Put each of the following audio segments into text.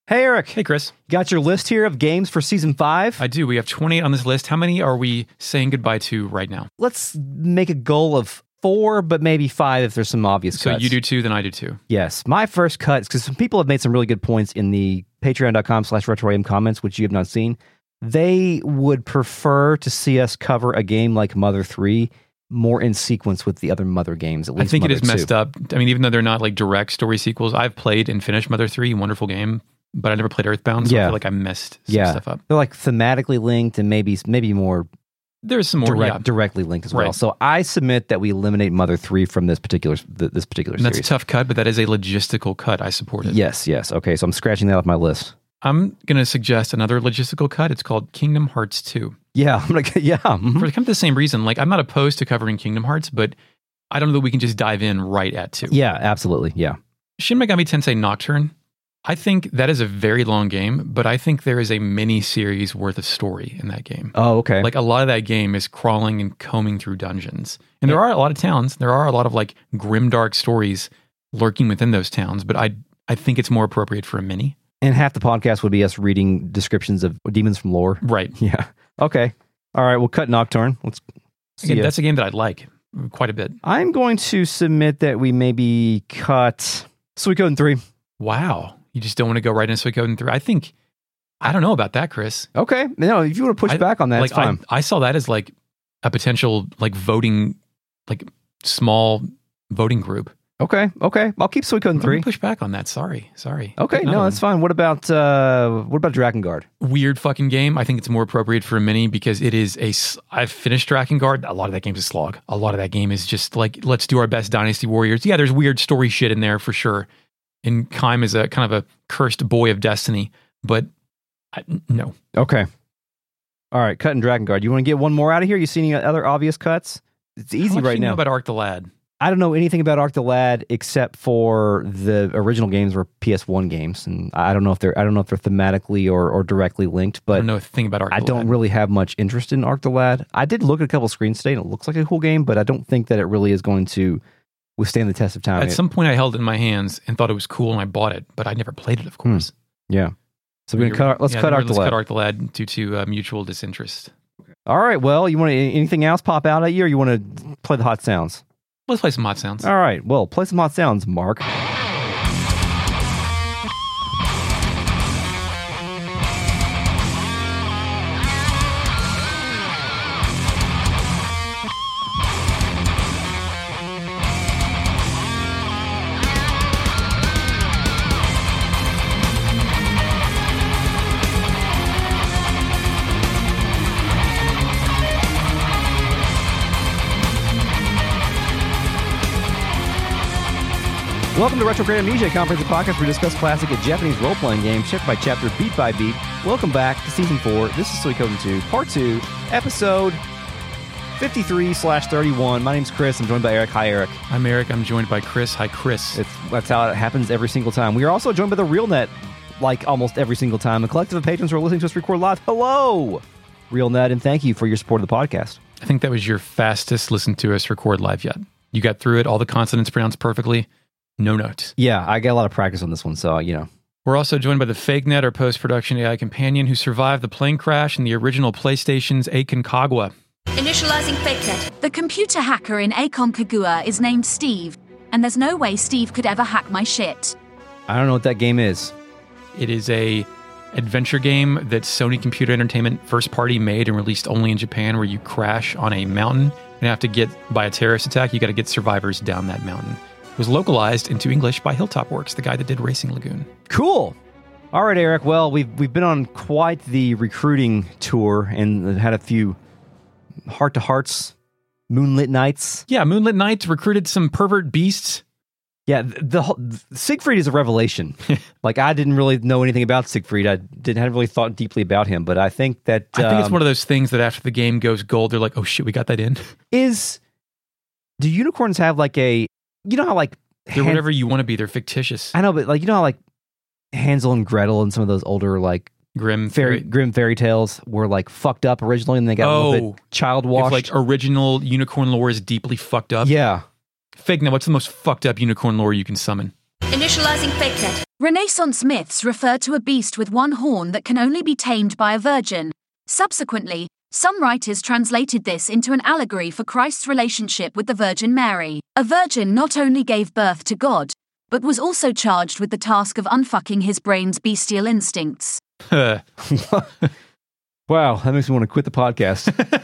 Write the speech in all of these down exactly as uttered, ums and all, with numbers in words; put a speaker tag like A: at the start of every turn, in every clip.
A: Hey, Eric.
B: Hey, Chris.
A: Got your list here of games for Season five?
B: I do. We have twenty on this list. How many are we saying goodbye to right now?
A: Let's make a goal of four, but maybe five if there's some obvious
B: So
A: cuts.
B: you do two, then I do two.
A: Yes. My first cut, because some people have made some really good points in the patreon.com slash retroam comments, which you have not seen. They would prefer to see us cover a game like Mother three more in sequence with the other Mother games, at least
B: I think
A: Mother
B: it is messed
A: two.
B: up. I mean, even though they're not like direct story sequels, I've played and finished Mother three, wonderful game, but I never played Earthbound, so
A: Yeah.
B: I feel like I messed some
A: Yeah.
B: stuff up.
A: They're like thematically linked and maybe maybe more
B: There's some more,
A: direct,
B: yeah.
A: directly linked as well.
B: Right.
A: So I submit that we eliminate Mother three from this particular th- this particular
B: And that's
A: series.
B: a tough cut, but that is a logistical cut. I support it.
A: Yes, yes. Okay, so I'm scratching that off my list.
B: I'm going to suggest another logistical cut. It's called Kingdom Hearts two.
A: Yeah, I'm gonna. Yeah, mhm.
B: For kind of the same reason. Like, I'm not opposed to covering Kingdom Hearts, but I don't know that we can just dive in right at two.
A: yeah, absolutely. Yeah,
B: Shin Megami Tensei Nocturne, I think that is a very long game, but I think there is a mini series worth of story in that game.
A: Oh, okay.
B: Like, a lot of that game is crawling and combing through dungeons. And there are a lot of towns. There are a lot of like grimdark stories lurking within those towns, but I I think it's more appropriate for a mini.
A: And half the podcast would be us reading descriptions of demons from lore.
B: Right.
A: Yeah. Okay. All right. We'll cut Nocturne. Let's see.
B: Again,
A: ya.
B: that's a game that I'd like quite a bit.
A: I'm going to submit that we maybe cut Suikoden three.
B: Wow. You just don't want to go right into Suikoden three. I think, I don't know about that, Chris.
A: Okay. No, if you want to push
B: I-
A: back on that,
B: like
A: it's fine.
B: I, I saw that as like a potential like voting, like small voting group.
A: Okay. Okay. I'll keep Suikoden
B: Let me
A: three.
B: push back on that. Sorry. Sorry.
A: Okay.
B: Another
A: No, that's fine. What about uh, what about Drakengard?
B: one. Weird fucking game. I think it's more appropriate for a mini because it is a. s- I've finished Drakengard. A lot of that game's a slog. A lot of that game is just like, let's do our best Dynasty Warriors. Yeah, there's weird story shit in there for sure. And Kaim is a kind of a cursed boy of destiny, but I, no.
A: Okay. All right. Cutting Drakengard. You want to get one more out of here? You see any other obvious cuts? It's
B: How
A: easy
B: much do
A: right
B: you know
A: now.
B: about Arc the Lad?
A: I don't know anything about Arc the Lad except for the original games were P S one games, and I don't know if they're I don't know if they're thematically or, or directly linked.
B: I
A: But
B: don't know a thing about Arc
A: I
B: the
A: don't
B: Lad.
A: really have much interest in Arc the Lad. I did look at a couple screens today, and it looks like a cool game, but I don't think that it really is going to withstand the test of time.
B: At
A: It-
B: some point, I held it in my hands and thought it was cool, and I bought it, but I never played it, of course.
A: yeah. So we're gonna cut. Let's
B: Yeah,
A: cut
B: then
A: Arc the
B: Let's
A: Lad.
B: cut Arc the Lad due to uh, mutual disinterest.
A: All right. Well, you want to, anything else pop out at you, or you want to play the hot sounds?
B: Let's play some hot sounds.
A: All right. Well, play some hot sounds, Mark. Welcome to Retro Great Amnesia, Conference podcast where we discuss classic Japanese role-playing games, chapter by chapter, beat by beat. Welcome back to Season four. This is Suikoden two, Part two, Episode fifty-three slash thirty-one. My name's Chris. I'm joined by Eric. Hi, Eric.
B: I'm Eric. I'm joined by Chris. Hi, Chris.
A: It's, that's how it happens every single time. We are also joined by the RealNet, like almost every single time. A collective of patrons who are listening to us record live. Hello, RealNet, and thank you for your support of the podcast.
B: I think that was your fastest listen to us record live yet. You got through it. All the consonants pronounced perfectly. No notes.
A: Yeah, I got a lot of practice on this one, so, you know.
B: We're also joined by the FakeNet, our post-production A I companion, who survived the plane crash in the original PlayStation's Aconcagua.
C: Initializing FakeNet.
D: The computer hacker in Aconcagua is named Steve, and there's no way Steve could ever hack my shit.
A: I don't know what that game is.
B: It is a adventure game that Sony Computer Entertainment first party made and released only in Japan, where you crash on a mountain and have to get, by a terrorist attack, you got to get survivors down that mountain. It was localized into English by Hilltop Works, the guy that did Racing Lagoon.
A: Cool. All right, Eric. Well, we've we've been on quite the recruiting tour and had a few heart to hearts, moonlit nights.
B: Yeah, Moonlit Nights recruited some pervert beasts.
A: Yeah, the, the whole, Siegfried is a revelation. Like, I didn't really know anything about Siegfried. I didn't hadn't really thought deeply about him, but I think that
B: I think it's
A: um,
B: one of those things that after the game goes gold, they're like, oh shit, we got that in.
A: is. Do unicorns have like a? You know how like
B: They're
A: Han-
B: whatever you want to be. They're fictitious.
A: I know, but like you know how like Hansel and Gretel and some of those older like
B: Grim
A: fairy grim fairy tales were like fucked up originally, and they got a little
B: Oh.
A: bit child
B: If
A: washed.
B: like original unicorn lore is deeply fucked up.
A: yeah.
B: Fake now, what's the most fucked up unicorn lore you can summon?
C: Initializing fakenet.
D: Renaissance myths refer to a beast with one horn that can only be tamed by a virgin. Subsequently, some writers translated this into an allegory for Christ's relationship with the Virgin Mary. A virgin not only gave birth to God, but was also charged with the task of unfucking his brain's bestial instincts.
A: Wow, that makes me want to quit the podcast.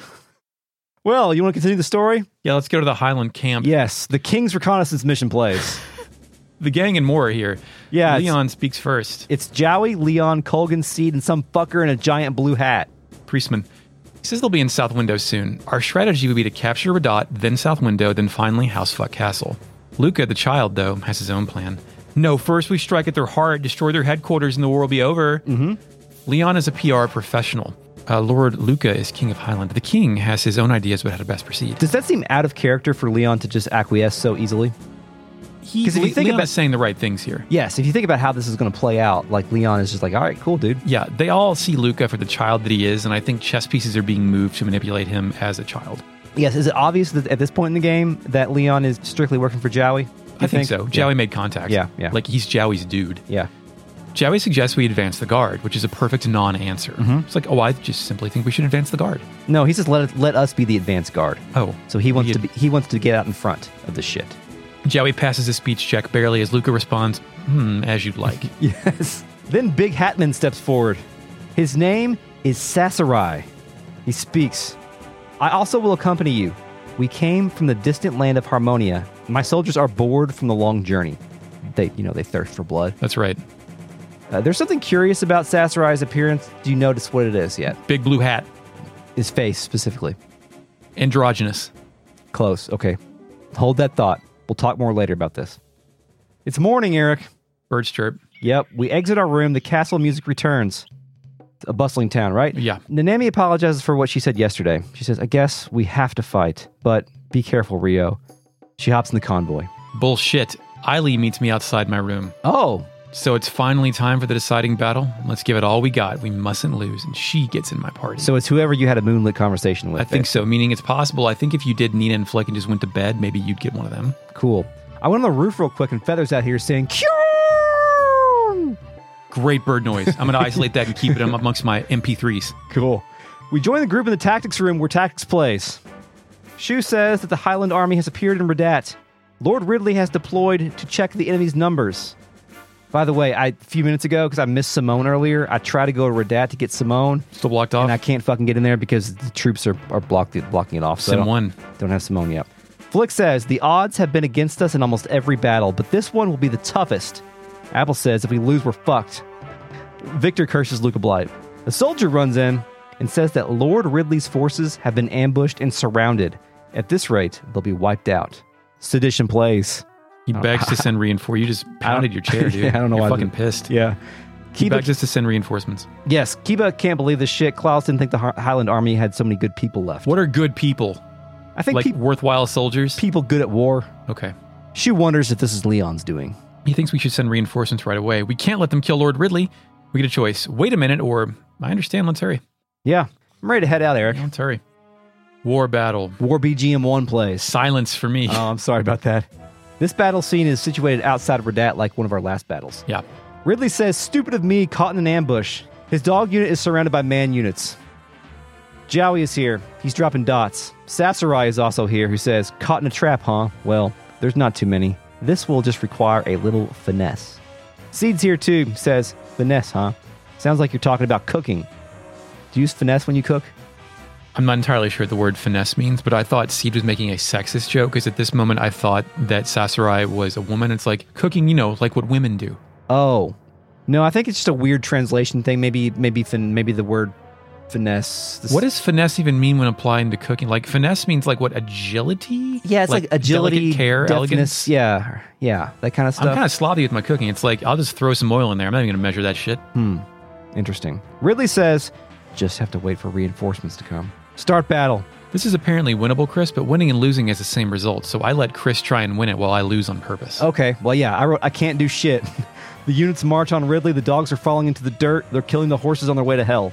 A: Well, you want to continue the story?
B: Yeah, let's go to the Highland camp.
A: Yes, the King's reconnaissance mission plays.
B: The gang and more are here.
A: Yeah,
B: Leon speaks first.
A: It's Jowie, Leon, Colgan, Seed, and some fucker in a giant blue hat.
B: Priestman. He says they'll be in South Window soon. Our strategy would be to capture Radat, then South Window, then finally Housefuck Castle. Luca, the child, though, has his own plan. No, first we strike at their heart, destroy their headquarters, and the war will be over.
A: Mm-hmm.
B: Leon is a P R professional. Uh, Lord Luca is King of Highland. The King has his own ideas about how to best proceed.
A: Does that seem out of character for Leon to just acquiesce so easily?
B: Because if you think Leon about is saying the right things here.
A: Yes, if you think about how this is going to play out, like Leon is just like, all right, cool, dude.
B: Yeah, they all see Luca for the child that he is, and I think chess pieces are being moved to manipulate him as a child.
A: Yes, is it obvious that at this point in the game that Leon is strictly working for Jowie?
B: I think, think so.
A: Yeah.
B: Jowie made contact.
A: Yeah, yeah.
B: Like he's Jowie's dude.
A: Yeah.
B: Jowie suggests we advance the guard, which is a perfect non-answer.
A: Mm-hmm.
B: It's like, oh, I just simply think we should advance the guard.
A: No, he says let it, let us be the advance guard.
B: Oh,
A: so he wants
B: he
A: to be, he wants to get out in front of the shit.
B: Jowie passes a speech check barely as Luca responds, hmm, as you'd like.
A: Yes. Then Big Hatman steps forward. His name is Sasserai. He speaks. I also will accompany you. We came from the distant land of Harmonia. My soldiers are bored from the long journey. They, you know, they thirst for blood.
B: That's right.
A: Uh, there's something curious about Sasserai's appearance. Do you notice what it is yet?
B: Big blue hat.
A: His face, specifically.
B: Androgynous.
A: Close. Okay. Hold that thought. We'll talk more later about this. It's morning, Eric.
B: Birds chirp.
A: Yep. We exit our room. The castle music returns. It's a bustling town, right?
B: Yeah.
A: Nanami apologizes for what she said yesterday. She says, I guess we have to fight, but be careful, Rio. She hops in the convoy.
B: Bullshit. Eiley meets me outside my room.
A: Oh.
B: So it's finally time for the deciding battle. Let's give it all we got. We mustn't lose. And she gets in my party.
A: So it's whoever you had a moonlit conversation with.
B: I think so, meaning it's possible. I think if you did Nina and Flick and just went to bed, maybe you'd get one of them.
A: Cool. I went on the roof real quick and Feather's out here saying, Kyo!
B: Great bird noise. I'm going to isolate that and keep it amongst my M P threes.
A: Cool. We join the group in the tactics room where tactics plays. Shu says that the Highland army has appeared in Radat. Lord Ridley has deployed to check the enemy's numbers. By the way, I, a few minutes ago, because I missed Simone earlier, I tried to go to Radat to get Simone.
B: Still blocked off?
A: And I can't fucking get in there because the troops are, are blocked, blocking it off. So
B: Sim one.
A: Don't have Simone yet. Flick says, the odds have been against us in almost every battle, but this one will be the toughest. Apple says, if we lose, we're fucked. Victor curses Luca Blight. A soldier runs in and says that Lord Ridley's forces have been ambushed and surrounded. At this rate, they'll be wiped out. Sedition plays.
B: He begs to send reinforcements. You just pounded your chair, dude.
A: Yeah, I don't know
B: You're
A: why.
B: fucking pissed.
A: Yeah.
B: He
A: Kiba
B: begs us to send reinforcements.
A: Yes, Kiba can't believe this shit. Klaus didn't think the Highland army had so many good people left.
B: What are good people?
A: I think
B: like
A: pe-
B: worthwhile soldiers?
A: People good at war.
B: Okay.
A: She wonders if this is Leon's doing.
B: He thinks we should send reinforcements right away. We can't let them kill Lord Ridley. We get a choice. Wait a minute, or I understand. Let's hurry.
A: Yeah. I'm ready to head out, Eric.
B: Yeah, let's hurry. War battle.
A: War B G M one plays.
B: Silence for me.
A: Oh, I'm sorry about that. This battle scene is situated outside of Radat like one of our last battles.
B: Yeah.
A: Ridley says, stupid of me, caught in an ambush. His dog unit is surrounded by man units. Jowie is here. He's dropping dots. Sasserai is also here, who says, caught in a trap, huh? Well, there's not too many. This will just require a little finesse. Seed's here too, says, finesse, huh? Sounds like you're talking about cooking. Do you use finesse when you cook?
B: I'm not entirely sure what the word finesse means, but I thought Seed was making a sexist joke, because at this moment I thought that Sasserai was a woman. It's like cooking, you know, like what women do.
A: Oh. No, I think it's just a weird translation thing. Maybe maybe fin- maybe the word finesse. This
B: what does finesse even mean when applying to cooking? Like finesse means like what, agility?
A: Yeah, it's like, like agility,
B: delicate care,
A: deftness,
B: elegance.
A: Yeah, yeah, that kind of stuff.
B: I'm kind of sloppy with my cooking. It's like, I'll just throw some oil in there. I'm not even going to measure that shit.
A: Hmm. Interesting. Ridley says, just have to wait for reinforcements to come. Start battle.
B: This is apparently winnable, Chris, but winning and losing has the same result, so I let Chris try and win it while I lose on purpose.
A: Okay, well, yeah, I wrote, I can't do shit. The units march on Ridley, the dogs are falling into the dirt, they're killing the horses on their way to hell.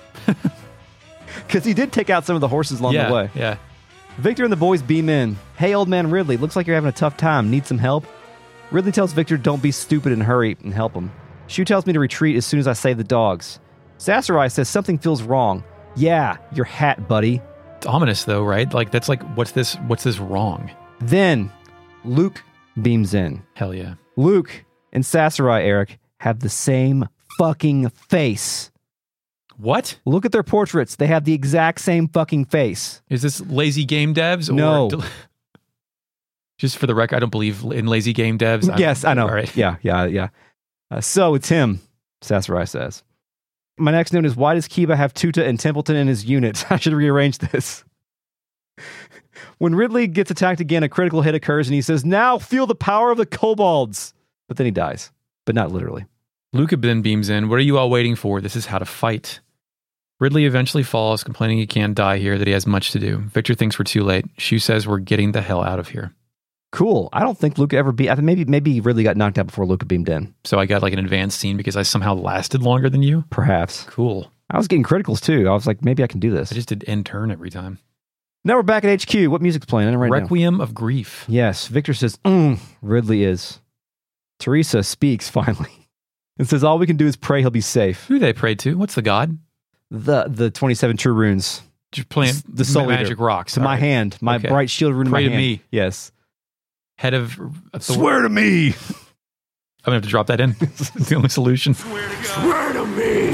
A: Because he did take out some of the horses along
B: yeah,
A: the way.
B: Yeah.
A: Victor and the boys beam in. Hey, old man Ridley, looks like you're having a tough time. Need some help? Ridley tells Victor, don't be stupid and hurry and help him. Shu tells me to retreat as soon as I save the dogs. Sasarai says something feels wrong. Yeah, your hat, buddy.
B: It's ominous, though, right? Like, that's like, what's this, what's this wrong?
A: Then, Luke beams in.
B: Hell yeah.
A: Luke and Sasarai, Eric, have the same fucking face.
B: What?
A: Look at their portraits. They have the exact same fucking face.
B: Is this lazy game devs? Or
A: No.
B: del- Just for the record, I don't believe in lazy game devs. I'm-
A: Yes, I know.
B: All right.
A: Yeah, yeah, yeah. Uh, so it's him, Sasarai says. My next note is, why does Kiba have Tuta and Templeton in his unit? I should rearrange this. When Ridley gets attacked again, a critical hit occurs and he says, now feel the power of the kobolds. But then he dies, but not literally.
B: Luke then beams in. What are you all waiting for? This is how to fight. Ridley eventually falls, complaining he can't die here, that he has much to do. Victor thinks we're too late. Shu says we're getting the hell out of here.
A: Cool. I don't think Luke ever beat. I think maybe maybe Ridley got knocked out before Luke beamed in.
B: So I got like an advanced scene because I somehow lasted longer than you?
A: Perhaps.
B: Cool.
A: I was getting criticals too. I was like, maybe I can do this.
B: I just did end turn every time.
A: Now we're back at H Q. What music's playing right now?
B: Requiem of Grief.
A: Yes. Victor says, mm, Ridley is. Teresa speaks finally and says, all we can do is pray he'll be safe.
B: Who they prayed to? What's the god?
A: The the twenty-seven true runes.
B: Just playing
A: The- the soul
B: magic
A: eater.
B: rocks.
A: To
B: All
A: my
B: right.
A: hand. My
B: Okay.
A: bright shield rune in my
B: Pray to
A: hand.
B: me.
A: Yes.
B: Head of... author-
A: Swear to me.
B: I'm going to have to drop that in. It's the only solution.
E: Swear to me!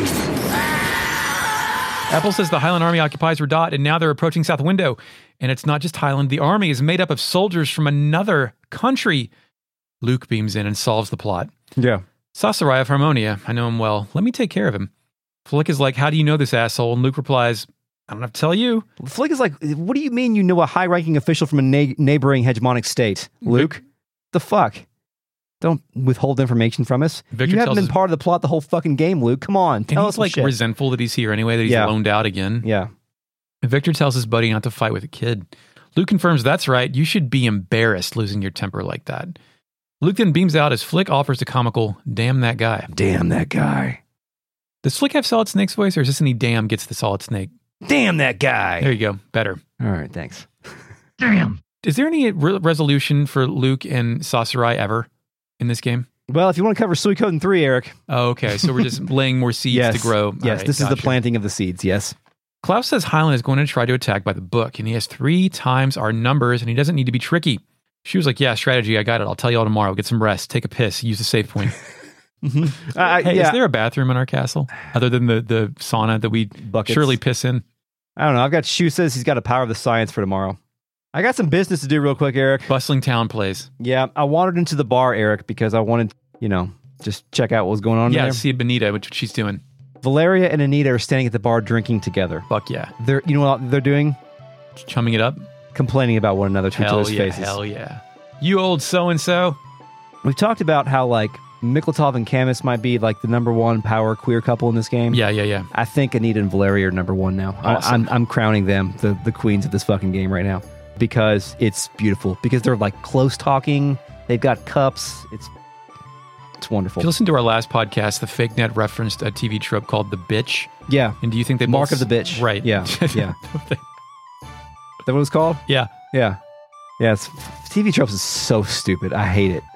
B: Apple says the Highland Army occupies Radat, and now they're approaching South Window. And it's not just Highland. The army is made up of soldiers from another country. Luke beams in and solves the plot.
A: Yeah.
B: Sasarai of Harmonia. I know him well. Let me take care of him. Flick is like, how do you know this asshole? And Luke replies, I don't have to tell you.
A: Flick is like, what do you mean you know a high-ranking official from a na- neighboring hegemonic state? Luke? The fuck? Don't withhold information from us.
B: Victor
A: you haven't
B: tells
A: been
B: us-
A: part of the plot the whole fucking game, Luke. Come on.
B: And
A: Tell
B: he's
A: us some
B: like
A: shit.
B: resentful that he's here anyway, that he's
A: Yeah.
B: loaned out again.
A: Yeah.
B: And Victor tells his buddy not to fight with a kid. Luke confirms that's right. You should be embarrassed losing your temper like that. Luke then beams out as Flick offers a comical, damn that guy.
A: Damn that guy.
B: Does Flick have Solid Snake's voice, or is this any damn gets the Solid Snake?
A: Damn that guy.
B: There you go. Better.
A: All right, thanks.
E: Damn!
B: Is there any re- resolution for Luke and Sasarai ever in this game?
A: Well, if you want to cover Suikoden three, Eric.
B: Oh, okay. So we're just laying more seeds
A: yes.
B: to grow. All
A: Yes,
B: right,
A: this is the
B: gotcha.
A: planting of the seeds, yes.
B: Klaus says Highland is going to try to attack by the book, and he has three times our numbers, and he doesn't need to be tricky. She was like, yeah, strategy, I got it. I'll tell you all tomorrow. Get some rest. Take a piss. Use the save point.
A: Uh,
B: Hey,
A: yeah.
B: is there a bathroom in our castle other than the, the sauna that we
A: Buckets.
B: surely piss in?
A: I don't know. I've got Shu says he's got a power of the science for tomorrow. I got some business to do real quick, Eric.
B: Bustling town plays.
A: Yeah, I wandered into the bar, Eric, because I wanted, you know, just check out what was going on
B: Yeah,
A: there.
B: see Benita, which she's doing.
A: Valeria and Anita are standing at the bar drinking together.
B: Fuck yeah.
A: They're, you know what they're doing?
B: Chumming it up.
A: Complaining about one another to each
B: Hell
A: other's
B: yeah,
A: faces.
B: hell yeah. You old so-and-so.
A: We've talked about how, like, Miklatov and Camus might be, like, the number one power queer couple in this game.
B: Yeah, yeah, yeah.
A: I think Anita and Valeria are number one now.
B: Awesome.
A: I, I'm, I'm crowning them the, the queens of this fucking game right now because it's beautiful. Because they're, like, close talking. They've got cups. It's it's wonderful.
B: If you listen to our last podcast, the fake net referenced a T V trope called The Bitch.
A: Yeah.
B: And do you think they
A: Mark
B: both-
A: of the Bitch.
B: Right.
A: Yeah, yeah. Is that what it's called?
B: yeah.
A: Yeah. Yeah, it's, T V tropes is so stupid. I hate it.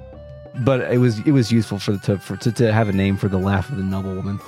A: But it was it was useful for the to, for, to, to have a name for the laugh of the noble woman.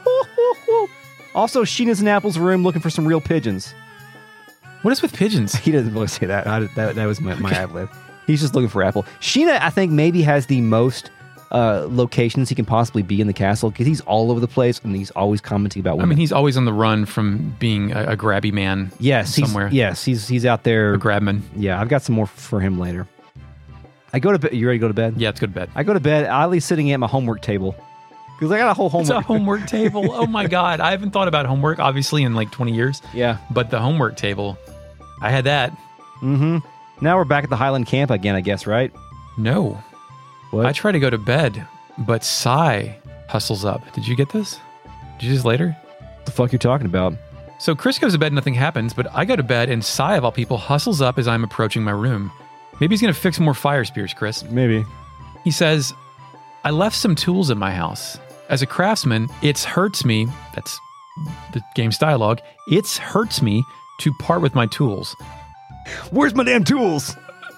A: Also, Sheena's in Apple's room looking for some real pigeons.
B: What is with pigeons?
A: He doesn't really say that. I, that, that was my, my ad lib. He's just looking for Apple. Sheena, I think, maybe has the most uh, locations he can possibly be in the castle because he's all over the place and he's always commenting about
B: I
A: women.
B: mean, he's always on the run from being a, a grabby man.
A: yes, he's,
B: somewhere.
A: yes, he's he's out there.
B: A grabman.
A: Yeah, I've got some more for him later. I go to bed. You ready to go to bed?
B: Yeah, let's go to bed.
A: I go to bed. Ollie's sitting at my homework table because I got a whole
B: It's
A: homework.
B: a homework table. Oh my God. I haven't thought about homework, obviously, in like twenty years.
A: Yeah.
B: But the homework table, I had that.
A: Mm-hmm. Now we're back at the Highland camp again, I guess, right?
B: No.
A: What?
B: I try to go to bed, but Sai hustles up. Did you get this? Did you just later?
A: What the fuck you talking about?
B: So Chris goes to bed, nothing happens, but I go to bed and Sai, of all people, hustles up as I'm approaching my room. Maybe he's going to fix more fire spears, Chris.
A: Maybe.
B: He says, I left some tools at my house. As a craftsman, it hurts me, that's the game's dialogue, it hurts me to part with my tools.
A: Where's my damn tools?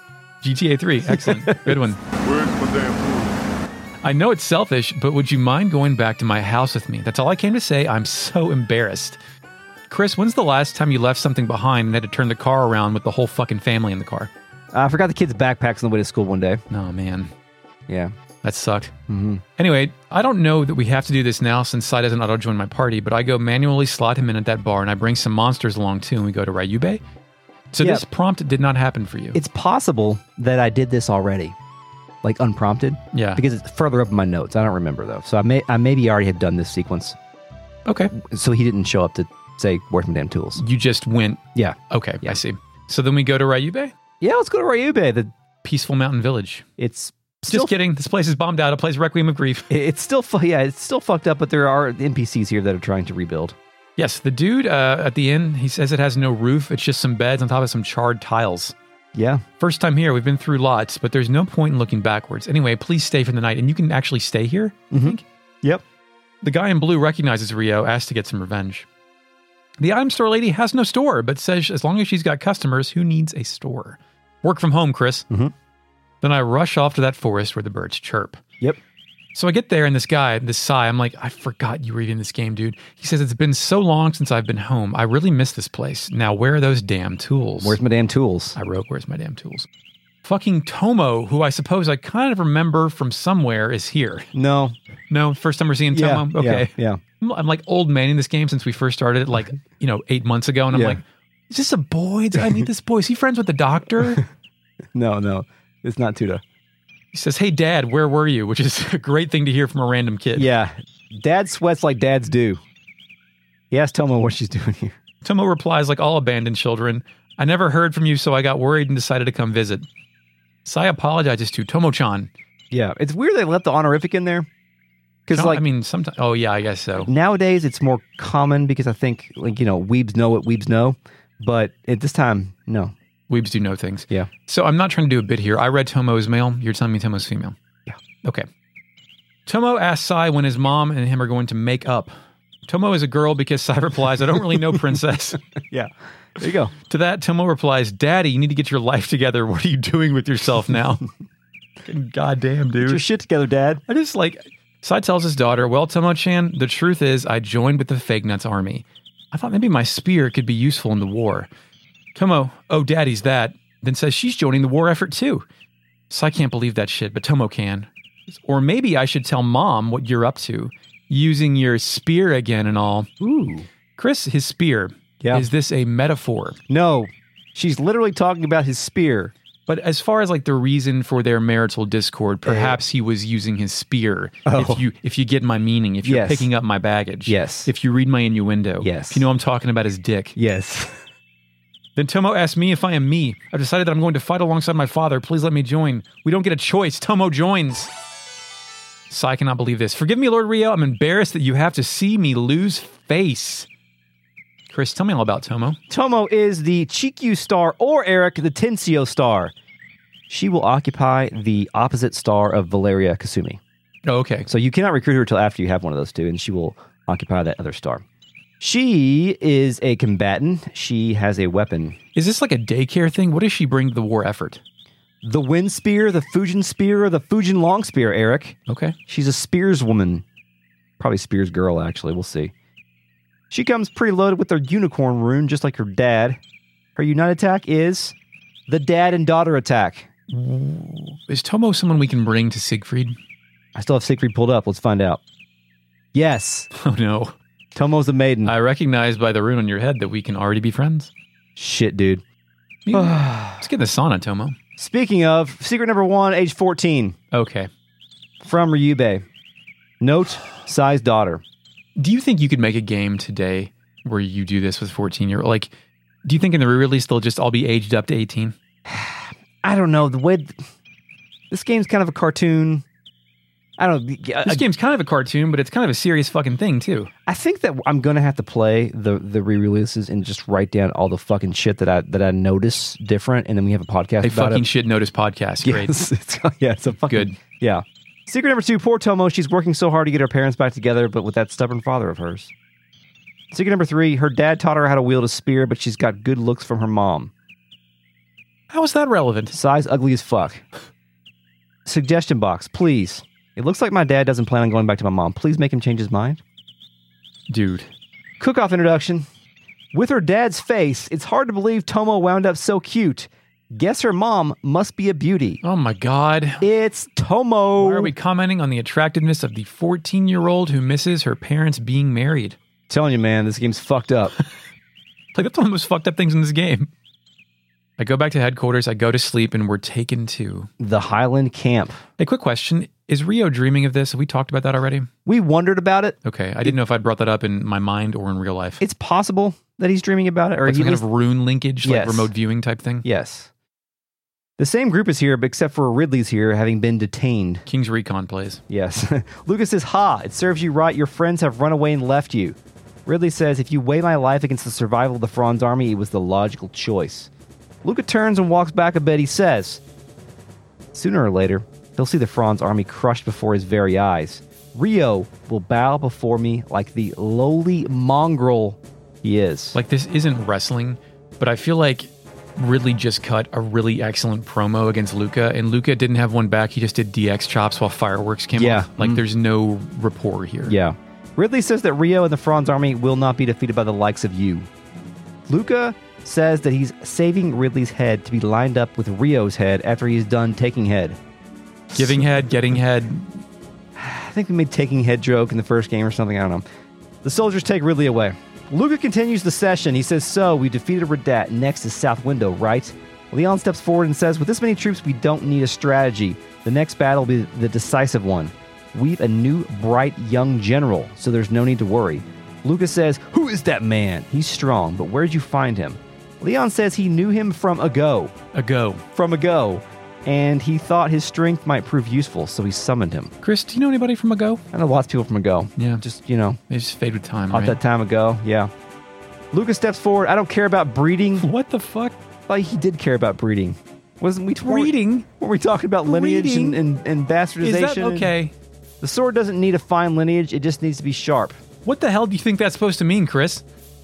B: G T A three. Excellent. Good one.
E: Where's my damn food?
B: I know it's selfish, but would you mind going back to my house with me? That's all I came to say. I'm so embarrassed. Chris, when's the last time you left something behind and had to turn the car around with the whole fucking family in the car?
A: I forgot the kids' backpacks on the way to school one day.
B: Oh, man.
A: Yeah.
B: That sucked.
A: Mm-hmm.
B: Anyway, I don't know that we have to do this now since Sai doesn't auto-join my party, but I go manually slot him in at that bar, and I bring some monsters along too, and we go to Ryube. So
A: Yeah.
B: this prompt did not happen for you.
A: It's possible that I did this already, like unprompted.
B: Yeah.
A: Because it's further up in my notes. I don't remember though. So I may I maybe already had done this sequence.
B: Okay.
A: So he didn't show up to say, where's my damn tools?
B: You just went,
A: Yeah.
B: okay,
A: Yeah.
B: I see. So then we go to Ryube,
A: Yeah, let's go to Ryube. The,
B: peaceful mountain village.
A: it's still
B: Just kidding. This place is bombed out. It plays Requiem of Grief.
A: it's still fu- yeah, it's still fucked up, but there are N P Cs here that are trying to rebuild.
B: Yes, the dude uh, at the inn, he says it has no roof. It's just some beds on top of some charred tiles.
A: Yeah.
B: First time here. We've been through lots, but there's no point in looking backwards. Anyway, please stay for the night, and you can actually stay here, I think.
A: Yep.
B: The guy in blue recognizes Rio, asks to get some revenge. The item store lady has no store, but says as long as she's got customers, who needs a store? Work from home, Chris.
A: Mhm.
B: Then I rush off to that forest where the birds chirp.
A: Yep.
B: So I get there, and this guy, this Sai, I'm like, I forgot you were even in this game, dude. He says, it's been so long since I've been home. I really miss this place. Now, where are those damn tools?
A: Where's my damn tools?
B: I wrote, where's my damn tools? Fucking Tomo, who I suppose I kind of remember from somewhere, is here.
A: No.
B: No, first time we're seeing
A: Yeah.
B: Tomo? Okay.
A: Yeah. yeah.
B: I'm, I'm like old man in this game since we first started it, like, you know, eight months ago. And I'm
A: Yeah.
B: like, is this a boy? I need this boy. Is he friends with the doctor?
A: No, no. It's not Tuda.
B: He says, hey, Dad, where were you? Which is a great thing to hear from a random kid.
A: Yeah. Dad sweats like dads do. He asked Tomo what she's doing here.
B: Tomo replies, like all abandoned children, I never heard from you, so I got worried and decided to come visit. Sai apologizes to Tomo-chan.
A: Yeah. It's weird they left the honorific in there. Because,
B: Chan-
A: like,
B: I mean, sometimes, oh, yeah, I guess so.
A: nowadays it's more common because I think, like, you know, weebs know what weebs know. But at this time, no.
B: Weebs do know things.
A: Yeah.
B: So I'm not trying to do a bit here. I read Tomo's male. You're telling me Tomo's female.
A: Yeah.
B: Okay. Tomo asks Sai when his mom and him are going to make up. Tomo is a girl because Sai replies, I don't really know, princess.
A: Yeah. There you go.
B: To that, Tomo replies, Daddy, you need to get your life together. What are you doing with yourself now? Goddamn, dude.
A: Get your shit together, Dad.
B: I just like, Sai tells his daughter, well, Tomo-chan, the truth is I joined with the Fake Nuts army. I thought maybe my spear could be useful in the war. Tomo, oh, Daddy's that, then says she's joining the war effort too. Sai can't believe that shit, but Tomo can. Or maybe I should tell Mom what you're up to, using your spear again and all.
A: Ooh.
B: Chris, his spear.
A: Yeah.
B: Is this a metaphor?
A: No. She's literally talking about his spear.
B: But as far as like the reason for their marital discord, perhaps he was using his spear.
A: Oh.
B: If you if you get my meaning, if you're
A: Yes.
B: picking up my baggage.
A: Yes.
B: If you read my innuendo.
A: Yes.
B: If you know I'm talking about his dick.
A: Yes.
B: Then Tomo asks me if I am me. I've decided that I'm going to fight alongside my father. Please let me join. We don't get a choice. Tomo joins. Sai cannot believe this. Forgive me, Lord Rio. I'm embarrassed that you have to see me lose face. Chris, tell me all about Tomo.
A: Tomo is the Chikyu star, or Eric, the Tensio star. She will occupy the opposite star of Valeria Kasumi.
B: Oh, okay.
A: So you cannot recruit her until after you have one of those two, and she will occupy that other star. She is a combatant. She has a weapon.
B: Is this like a daycare thing? What does she bring to the war effort?
A: The Wind Spear, the Fujin Spear, or the Fujin Long Spear, Eric.
B: Okay.
A: She's a Spears woman. Probably Spears girl, actually. We'll see. She comes preloaded with her unicorn rune, just like her dad. Her unite attack is the dad and daughter attack.
B: Is Tomo someone we can bring to Siegfried?
A: I still have Siegfried pulled up. Let's find out. Yes.
B: Oh, no.
A: Tomo's a maiden.
B: I recognize by the rune on your head that we can already be friends.
A: Shit, dude.
B: Let's get in the sauna, Tomo.
A: Speaking of, secret number one, age fourteen,
B: Okay.
A: from Ryube. Note, Sai's daughter.
B: Do you think you could make a game today where you do this with fourteen-year-old? Like, do you think in the re-release they'll just all be aged up to eighteen?
A: I don't know. The way... Th- this game's kind of a cartoon. I don't know.
B: This
A: I,
B: game's kind of a cartoon, but it's kind of a serious fucking thing, too.
A: I think that I'm going to have to play the, the re-releases and just write down all the fucking shit that I that I notice different, and then we have a podcast
B: A
A: about
B: fucking
A: it.
B: shit notice podcast. Great.
A: Yes, it's, yeah, it's a fucking...
B: Good.
A: Yeah. Secret number two, poor Tomo. She's working so hard to get her parents back together, but with that stubborn father of hers. Secret number three, her dad taught her how to wield a spear, but she's got good looks from her mom.
B: How is that relevant?
A: Size ugly as fuck. Suggestion box, please. It looks like my dad doesn't plan on going back to my mom. Please make him change his mind.
B: Dude.
A: Cook-off introduction. With her dad's face, it's hard to believe Tomo wound up so cute. Guess her mom must be a beauty.
B: Oh my God.
A: It's Tomo.
B: Why are we commenting on the attractiveness of the fourteen-year-old who misses her parents being married?
A: Telling you, man, this game's fucked up.
B: Like, that's one of the most fucked up things in this game. I go back to headquarters, I go to sleep, and we're taken to
A: The Highland Camp.
B: A quick question. Is Rio dreaming of this? Have we talked about that already?
A: We wondered about it.
B: Okay. I didn't know if I'd brought that up in my mind or in real life.
A: It's possible that he's dreaming about it. Or
B: Like
A: he
B: some kind
A: lis-
B: of rune linkage, like
A: Yes.
B: remote viewing type thing?
A: Yes. The same group is here, but except for Ridley's here, having been detained.
B: King's Recon plays.
A: Yes. Lucas says, ha, it serves you right. Your friends have run away and left you. Ridley says, if you weigh my life against the survival of the Franz army, it was the logical choice. Luca turns and walks back a bit. He says, sooner or later, he'll see the Franz army crushed before his very eyes. Rio will bow before me like the lowly mongrel he is.
B: Like, this isn't wrestling, but I feel like Ridley just cut a really excellent promo against Luca, and Luca didn't have one back. He just did D X chops while fireworks came
A: Yeah.
B: off. Like,
A: Mm.
B: there's no rapport here.
A: Yeah. Ridley says that Rio and the Franz army will not be defeated by the likes of you. Luca says that he's saving Ridley's head to be lined up with Rio's head after he's done taking head.
B: Giving head, getting head.
A: I think we made taking head joke in the first game or something. I don't know. The soldiers take Ridley away. Luca continues the session. He says, so, we defeated Radat. Next is South Window, right? Leon steps forward and says, with this many troops, we don't need a strategy. The next battle will be the decisive one. We've a new, bright, young general, so there's no need to worry. Luca says, who is that man? He's strong, but where'd you find him? Leon says he knew him from ago.
B: Ago.
A: From ago. And he thought his strength might prove useful, so he summoned him.
B: Chris, do you know anybody from ago?
A: I know lots of people from ago.
B: Yeah.
A: Just, you know,
B: They just fade with time,
A: not
B: right?
A: that time ago. Yeah. Luca steps forward. I don't care about breeding.
B: What the fuck?
A: Like, he did care about breeding. Wasn't we
B: Breeding?
A: Were we talking about lineage and,
B: Breeding?
A: and, and bastardization?
B: Is that okay?
A: The sword doesn't need a fine lineage. It just needs to be sharp.
B: What the hell do you think that's supposed to mean, Chris?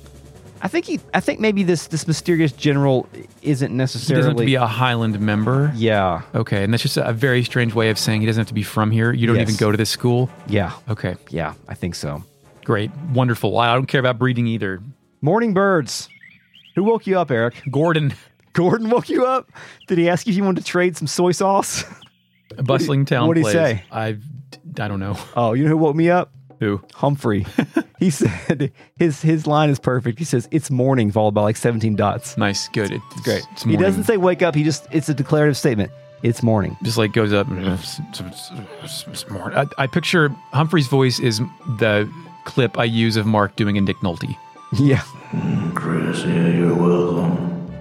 A: I think he. I think maybe this this mysterious general isn't
B: He
A: necessarily.
B: doesn't have to be a Highland member?
A: Yeah.
B: Okay, and that's just a very strange way of saying he doesn't have to be from here. You don't
A: Yes.
B: even go to this school?
A: Yeah.
B: Okay,
A: Yeah. I think so.
B: great. Wonderful. I don't care about breeding either.
A: Morning birds. Who woke you up, Eric?
B: Gordon,
A: Gordon woke you up? Did he ask you if you wanted to trade some soy sauce?
B: a bustling town
A: what'd he
B: plays.
A: say?
B: I, I don't know.
A: Oh, you know who woke me up?
B: Who?
A: Humphrey. He said his his line is perfect. He says it's morning followed by like seventeen dots.
B: Nice, good. It's
A: Great.
B: It's
A: He
B: morning.
A: doesn't say wake up. He just it's a declarative statement. It's morning.
B: Just like goes up. It's, it's, it's, it's morning. I, I picture Humphrey's voice is the clip I use of Mark doing a Nick Nolte.
A: Yeah.
E: Chris, yeah, you're welcome.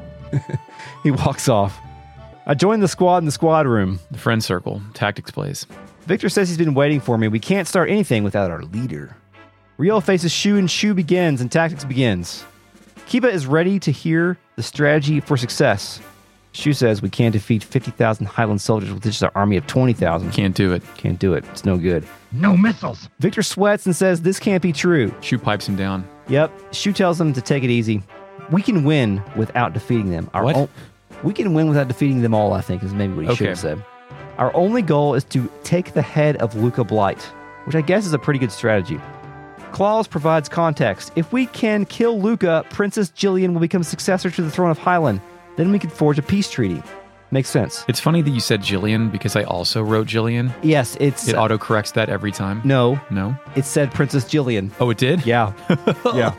A: He walks off. I joined the squad in the squad room.
B: The friend circle. Tactics plays.
A: Victor says he's been waiting for me. We can't start anything without our leader. Rio faces Shu and Shu begins and tactics begins. Kiba is ready to hear the strategy for success. Shu says we can't defeat fifty thousand Highland soldiers with just an army of twenty thousand.
B: Can't do it.
A: Can't do it. It's no good.
F: No missiles.
A: Victor sweats and says this can't be true.
B: Shu pipes him down.
A: Yep. Shu tells them to take it easy. We can win without defeating them. Our
B: What?
A: o- we can win without defeating them all, I think, is maybe what he should
B: Okay.
A: have said. Our only goal is to take the head of Luca Blight, which I guess is a pretty good strategy. Claus provides context. If we can kill Luca, Princess Jillian will become successor to the throne of Highland. Then we could forge a peace treaty. Makes sense.
B: It's funny that you said Jillian because I also wrote Jillian.
A: Yes, it's...
B: It auto corrects that every time.
A: no,
B: No?
A: it said Princess Jillian.
B: Oh, it did?
A: Yeah. yeah.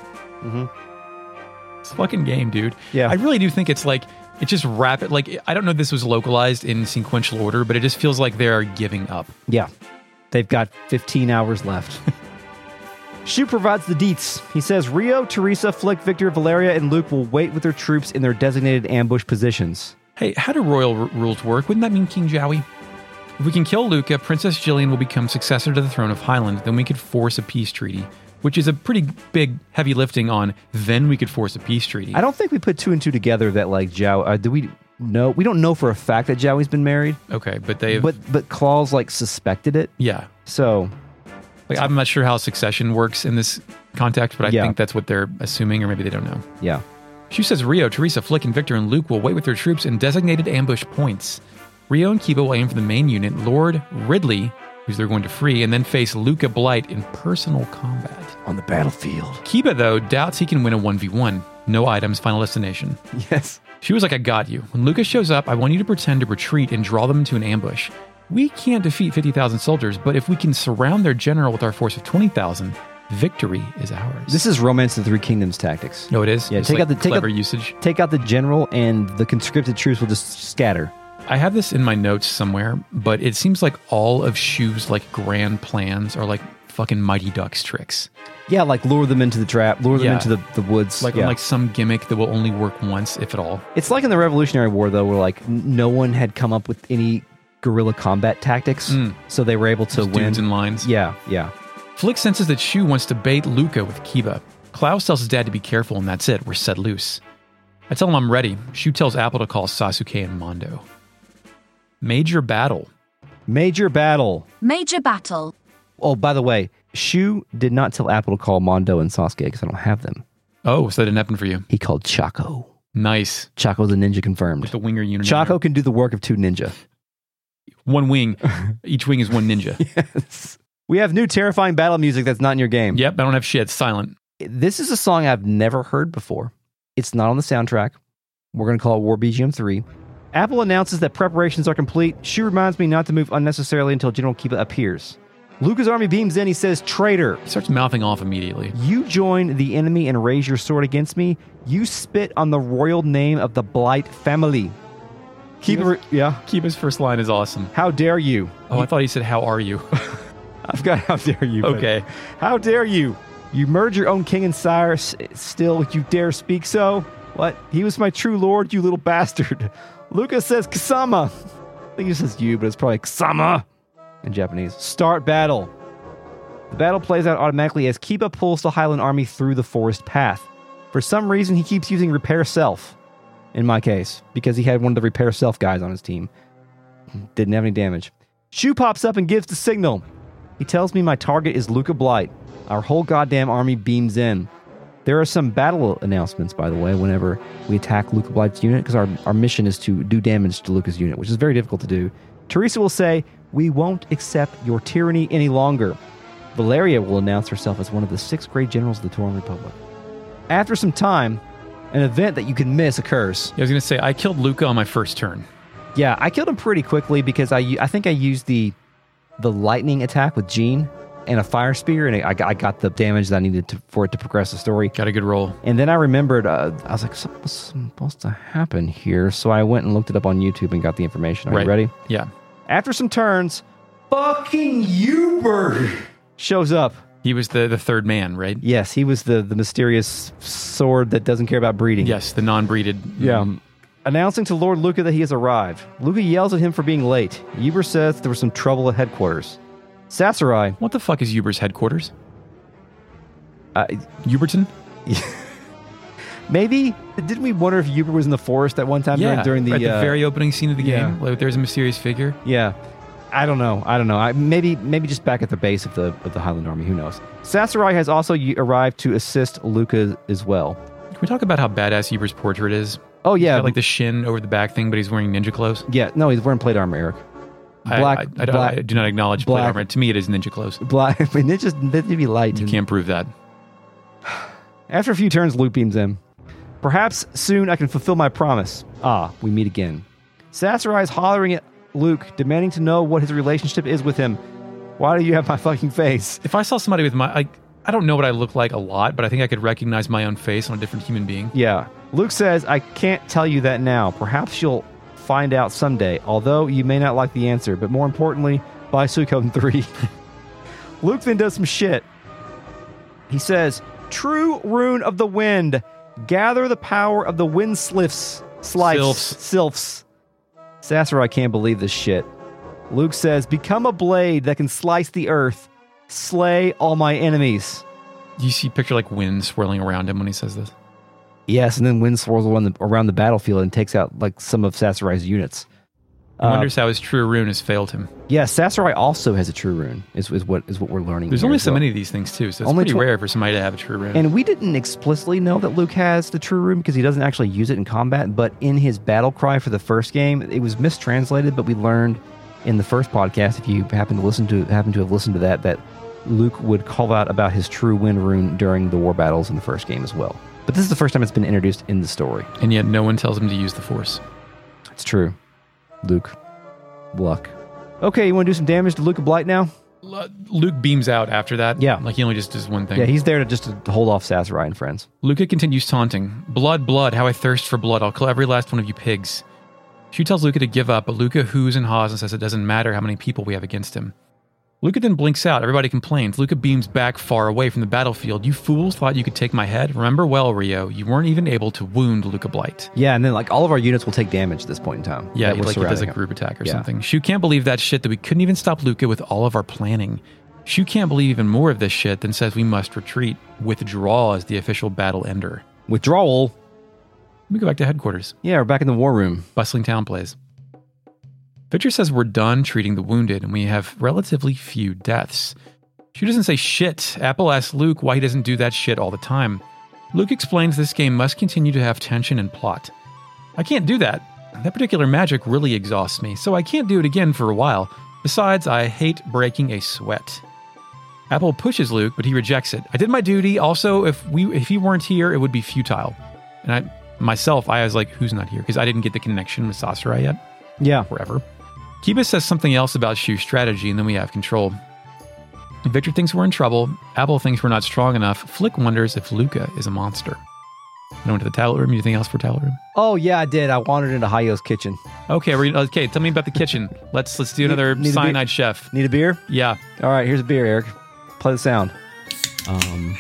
B: It's a fucking game, dude.
A: Yeah.
B: I really do think it's like, it's just rapid. Like, I don't know if this was localized in sequential order, but it just feels like they're giving up.
A: Yeah. They've got fifteen hours left. Shu provides the deets. He says Rio, Teresa, Flick, Victor, Valeria, and Luke will wait with their troops in their designated ambush positions.
B: Hey, how do royal r- rules work? Wouldn't that mean King Jowie? If we can kill Luca, Princess Jillian will become successor to the throne of Highland. Then we could force a peace treaty, which is a pretty big, heavy lifting on then we could force a peace treaty.
A: I don't think we put two and two together that like Jow. Uh, do we know? We don't know for a fact that Jowie's been married,
B: Okay, but they
A: but but Claus like suspected it.
B: yeah.
A: So
B: Like, I'm not sure how succession works in this context, but I
A: Yeah.
B: think that's what they're assuming, or maybe they don't know.
A: yeah.
B: Shu says Rio, Teresa, Flick, and Victor and Luke will wait with their troops in designated ambush points. Rio and Kiba will aim for the main unit, Lord Ridley, who's they're going to free, and then face Luca Blight in personal combat.
A: On the battlefield.
B: Kiba, though, doubts he can win a one v one. No items, final destination.
A: Yes.
B: She was like, I got you. When Lucas shows up, I want you to pretend to retreat and draw them into an ambush. We can't defeat fifty thousand soldiers, but if we can surround their general with our force of twenty thousand, victory is ours.
A: This is Romance of the Three Kingdoms tactics.
B: No, it is?
A: Yeah,
B: It's
A: take
B: like
A: out the take
B: clever
A: out,
B: usage.
A: Take out the general, and the conscripted troops will just scatter.
B: I have this in my notes somewhere, but it seems like all of Shu's like grand plans are like fucking Mighty Ducks tricks.
A: Yeah, like lure them into the trap, lure them
B: Yeah.
A: into the, the woods.
B: Like
A: yeah.
B: on like some gimmick that will only work once, if at all.
A: It's like in the Revolutionary War, though, where like n- no one had come up with any guerrilla combat tactics,
B: Mm.
A: so they were able to
B: Just
A: win.
B: dudes and lines.
A: Yeah, yeah.
B: Flick senses that Shu wants to bait Luca with Kiba. Klaus tells his dad to be careful, and that's it. We're set loose. I tell him I'm ready. Shu tells Apple to call Sasuke and Mondo. Major battle.
A: Major battle.
D: Major battle.
A: Oh, by the way, Shu did not tell Apple to call Mondo and Sasuke because I don't have them.
B: Oh, so that didn't happen for you.
A: He called Chaco.
B: Nice.
A: Chaco's a ninja confirmed.
B: With the winger unit.
A: Chaco can do the work of two ninja.
B: One wing. Each wing is one ninja.
A: Yes. We have new terrifying battle music that's not in your game.
B: Yep, I don't have shit. It's silent.
A: This is a song I've never heard before. It's not on the soundtrack. We're going to call it War B G M three. Apple announces that preparations are complete. Shu reminds me not to move unnecessarily until General Kiba appears. Lucas' army beams in. He says, traitor.
B: He starts mouthing off immediately.
A: You join the enemy and raise your sword against me. You spit on the royal name of the Blight family. Kiba, yeah.
B: Kiba's first line is awesome.
A: How dare you?
B: Oh, I thought he said, how are you?
A: I've got how dare you. but-
B: Okay.
A: How dare you? You murdered your own king and sire. S- Still, you dare speak so? What? He was my true lord, you little bastard. Lucas says Kasama. I think he says you, but it's probably Kasama in Japanese. Start battle. The battle plays out automatically as Kiba pulls the Highland army through the forest path. For some reason, he keeps using Repair Self, in my case, because he had one of the Repair Self guys on his team. Didn't have any damage. Shu pops up and gives the signal. He tells me my target is Luca Blight. Our whole goddamn army beams in. There are some battle announcements, by the way, whenever we attack Luca Blight's unit, because our, our mission is to do damage to Luca's unit, which is very difficult to do. Teresa will say, we won't accept your tyranny any longer. Valeria will announce herself as one of the six great generals of the Tauren Republic. After some time, an event that you can miss occurs.
B: Yeah, I was going to say, I killed Luca on my first turn.
A: Yeah, I killed him pretty quickly because I, u- I think I used the the lightning attack with Jean and a fire spear, and I, I got the damage that I needed to, for it to progress the story.
B: Got a good roll.
A: And then I remembered, uh, I was like, something's supposed to happen here. So I went and looked it up on YouTube and got the information. Are
B: Right.
A: you ready?
B: Yeah.
A: After some turns, fucking Hubert shows up.
B: He was the, the third man, right?
A: Yes, he was the, the mysterious sword that doesn't care about breeding.
B: Yes, the non-breeded.
A: Yeah. Announcing to Lord Luca that he has arrived. Luca yells at him for being late. Hubert says there was some trouble at headquarters. Sasarai,
B: What the fuck is Uber's headquarters?
A: uh,
B: Uberton?
A: maybe, didn't we wonder if Hubert was in the forest at one time
B: Yeah,
A: during, during the...
B: at the
A: uh,
B: very opening scene of the
A: yeah.
B: game. Like, there's a mysterious figure.
A: Yeah. I don't know. I don't know. I, maybe maybe just back at the base of the of the Highland Army. Who knows? Sasarai has also y- arrived to assist Luca as well.
B: Can we talk about how badass Uber's portrait is?
A: Oh, yeah.
B: Got, like the shin over the back thing, but he's wearing ninja clothes.
A: Yeah. No, he's wearing plate armor, Eric.
B: I-
A: Black,
B: I, I, don't-
A: black,
B: I do not acknowledge plate
A: black-
B: armor. To me, it is ninja clothes.
A: black. I mean, it's just, they need to be light.
B: You can't prove that.
A: After a few turns, Luke beams in. Perhaps soon I can fulfill my promise. Ah, we meet again. Sasarai is hollering at Luke, demanding to know what his relationship is with him. Why do you have my fucking face?
B: If I saw somebody with my... I, I don't know what I look like a lot, but I think I could recognize my own face on a different human being.
A: Yeah. Luke says, I can't tell you that now. Perhaps you'll find out someday, although you may not like the answer. But more importantly, buy Suikoden three. Luke then does some shit. He says, True rune of the wind, gather the power of the wind sliffs, slice,
B: Sylphs.
A: sylphs. Sasarai can't believe this shit. Luke says, become a blade that can slice the earth, slay all my enemies.
B: You see picture like wind swirling around him when he says this.
A: Yes, and then wind swirls around the, around the battlefield and takes out like some of Sasarai's units.
B: He wonders how his true rune has failed him.
A: Yeah, Sasori also has a true rune, is, is what is what we're learning.
B: There's
A: here
B: only
A: as
B: so
A: well.
B: many of these things, too, so it's
A: Only
B: pretty
A: tw-
B: rare for somebody to have a true rune.
A: And we didn't explicitly know that Luke has the true rune because he doesn't actually use it in combat, but in his battle cry for the first game, it was mistranslated, but we learned in the first podcast, if you happen to listen to happen to have listened to that, that Luke would call out about his true wind rune during the war battles in the first game as well. But this is the first time it's been introduced in the story.
B: And yet no one tells him to use the Force.
A: It's true. Luke. Luck. Okay, you want to do some damage to Luke of Blight now?
B: L- Luke beams out after that.
A: Yeah.
B: Like he only just does one thing.
A: Yeah, he's there to just to hold off Sasori and friends.
B: Luca continues taunting. Blood, blood, how I thirst for blood. I'll kill every last one of you pigs. She tells Luca to give up, but Luca hoos and haws and says it doesn't matter how many people we have against him. Luca then blinks out. Everybody complains. Luca beams back far away from the battlefield. You fools thought you could take my head? Remember well, Rio, you weren't even able to wound Luca Blight.
A: Yeah, and then like all of our units will take damage at this point in time.
B: Yeah,
A: that
B: he,
A: we're
B: like it does a
A: surrounding him.
B: group attack or
A: Yeah.
B: something. Shu can't believe that shit that we couldn't even stop Luca with all of our planning. Shu can't believe even more of this shit than says we must retreat. Withdraw as the official battle ender.
A: Withdrawal.
B: Let me go back to headquarters.
A: Yeah, we're back in the war room.
B: Bustling town plays. Victor says we're done treating the wounded and we have relatively few deaths. She doesn't say shit. Apple asks Luke why he doesn't do that shit all the time. Luke explains this game must continue to have tension and plot. I can't do that. That particular magic really exhausts me, so I can't do it again for a while. Besides, I hate breaking a sweat. Apple pushes Luke, but he rejects it. I did my duty. Also, if we if he weren't here, it would be futile. And I myself, I was like, who's not here? Because I didn't get the connection with Sasori yet.
A: Yeah.
B: Forever. Kiba says something else about Shu's strategy, and then we have control. Victor thinks we're in trouble. Apple thinks we're not strong enough. Flick wonders if Luca is a monster. I went to the tablet room. Anything else for tablet room?
A: Oh yeah, I did. I wandered into Hayo's kitchen.
B: Okay, we're, okay. Tell me about the kitchen. Let's let's do another
A: need a
B: cyanide
A: beer?
B: chef.
A: Need a beer?
B: Yeah.
A: All right, here's a beer, Eric. Play the sound. Um.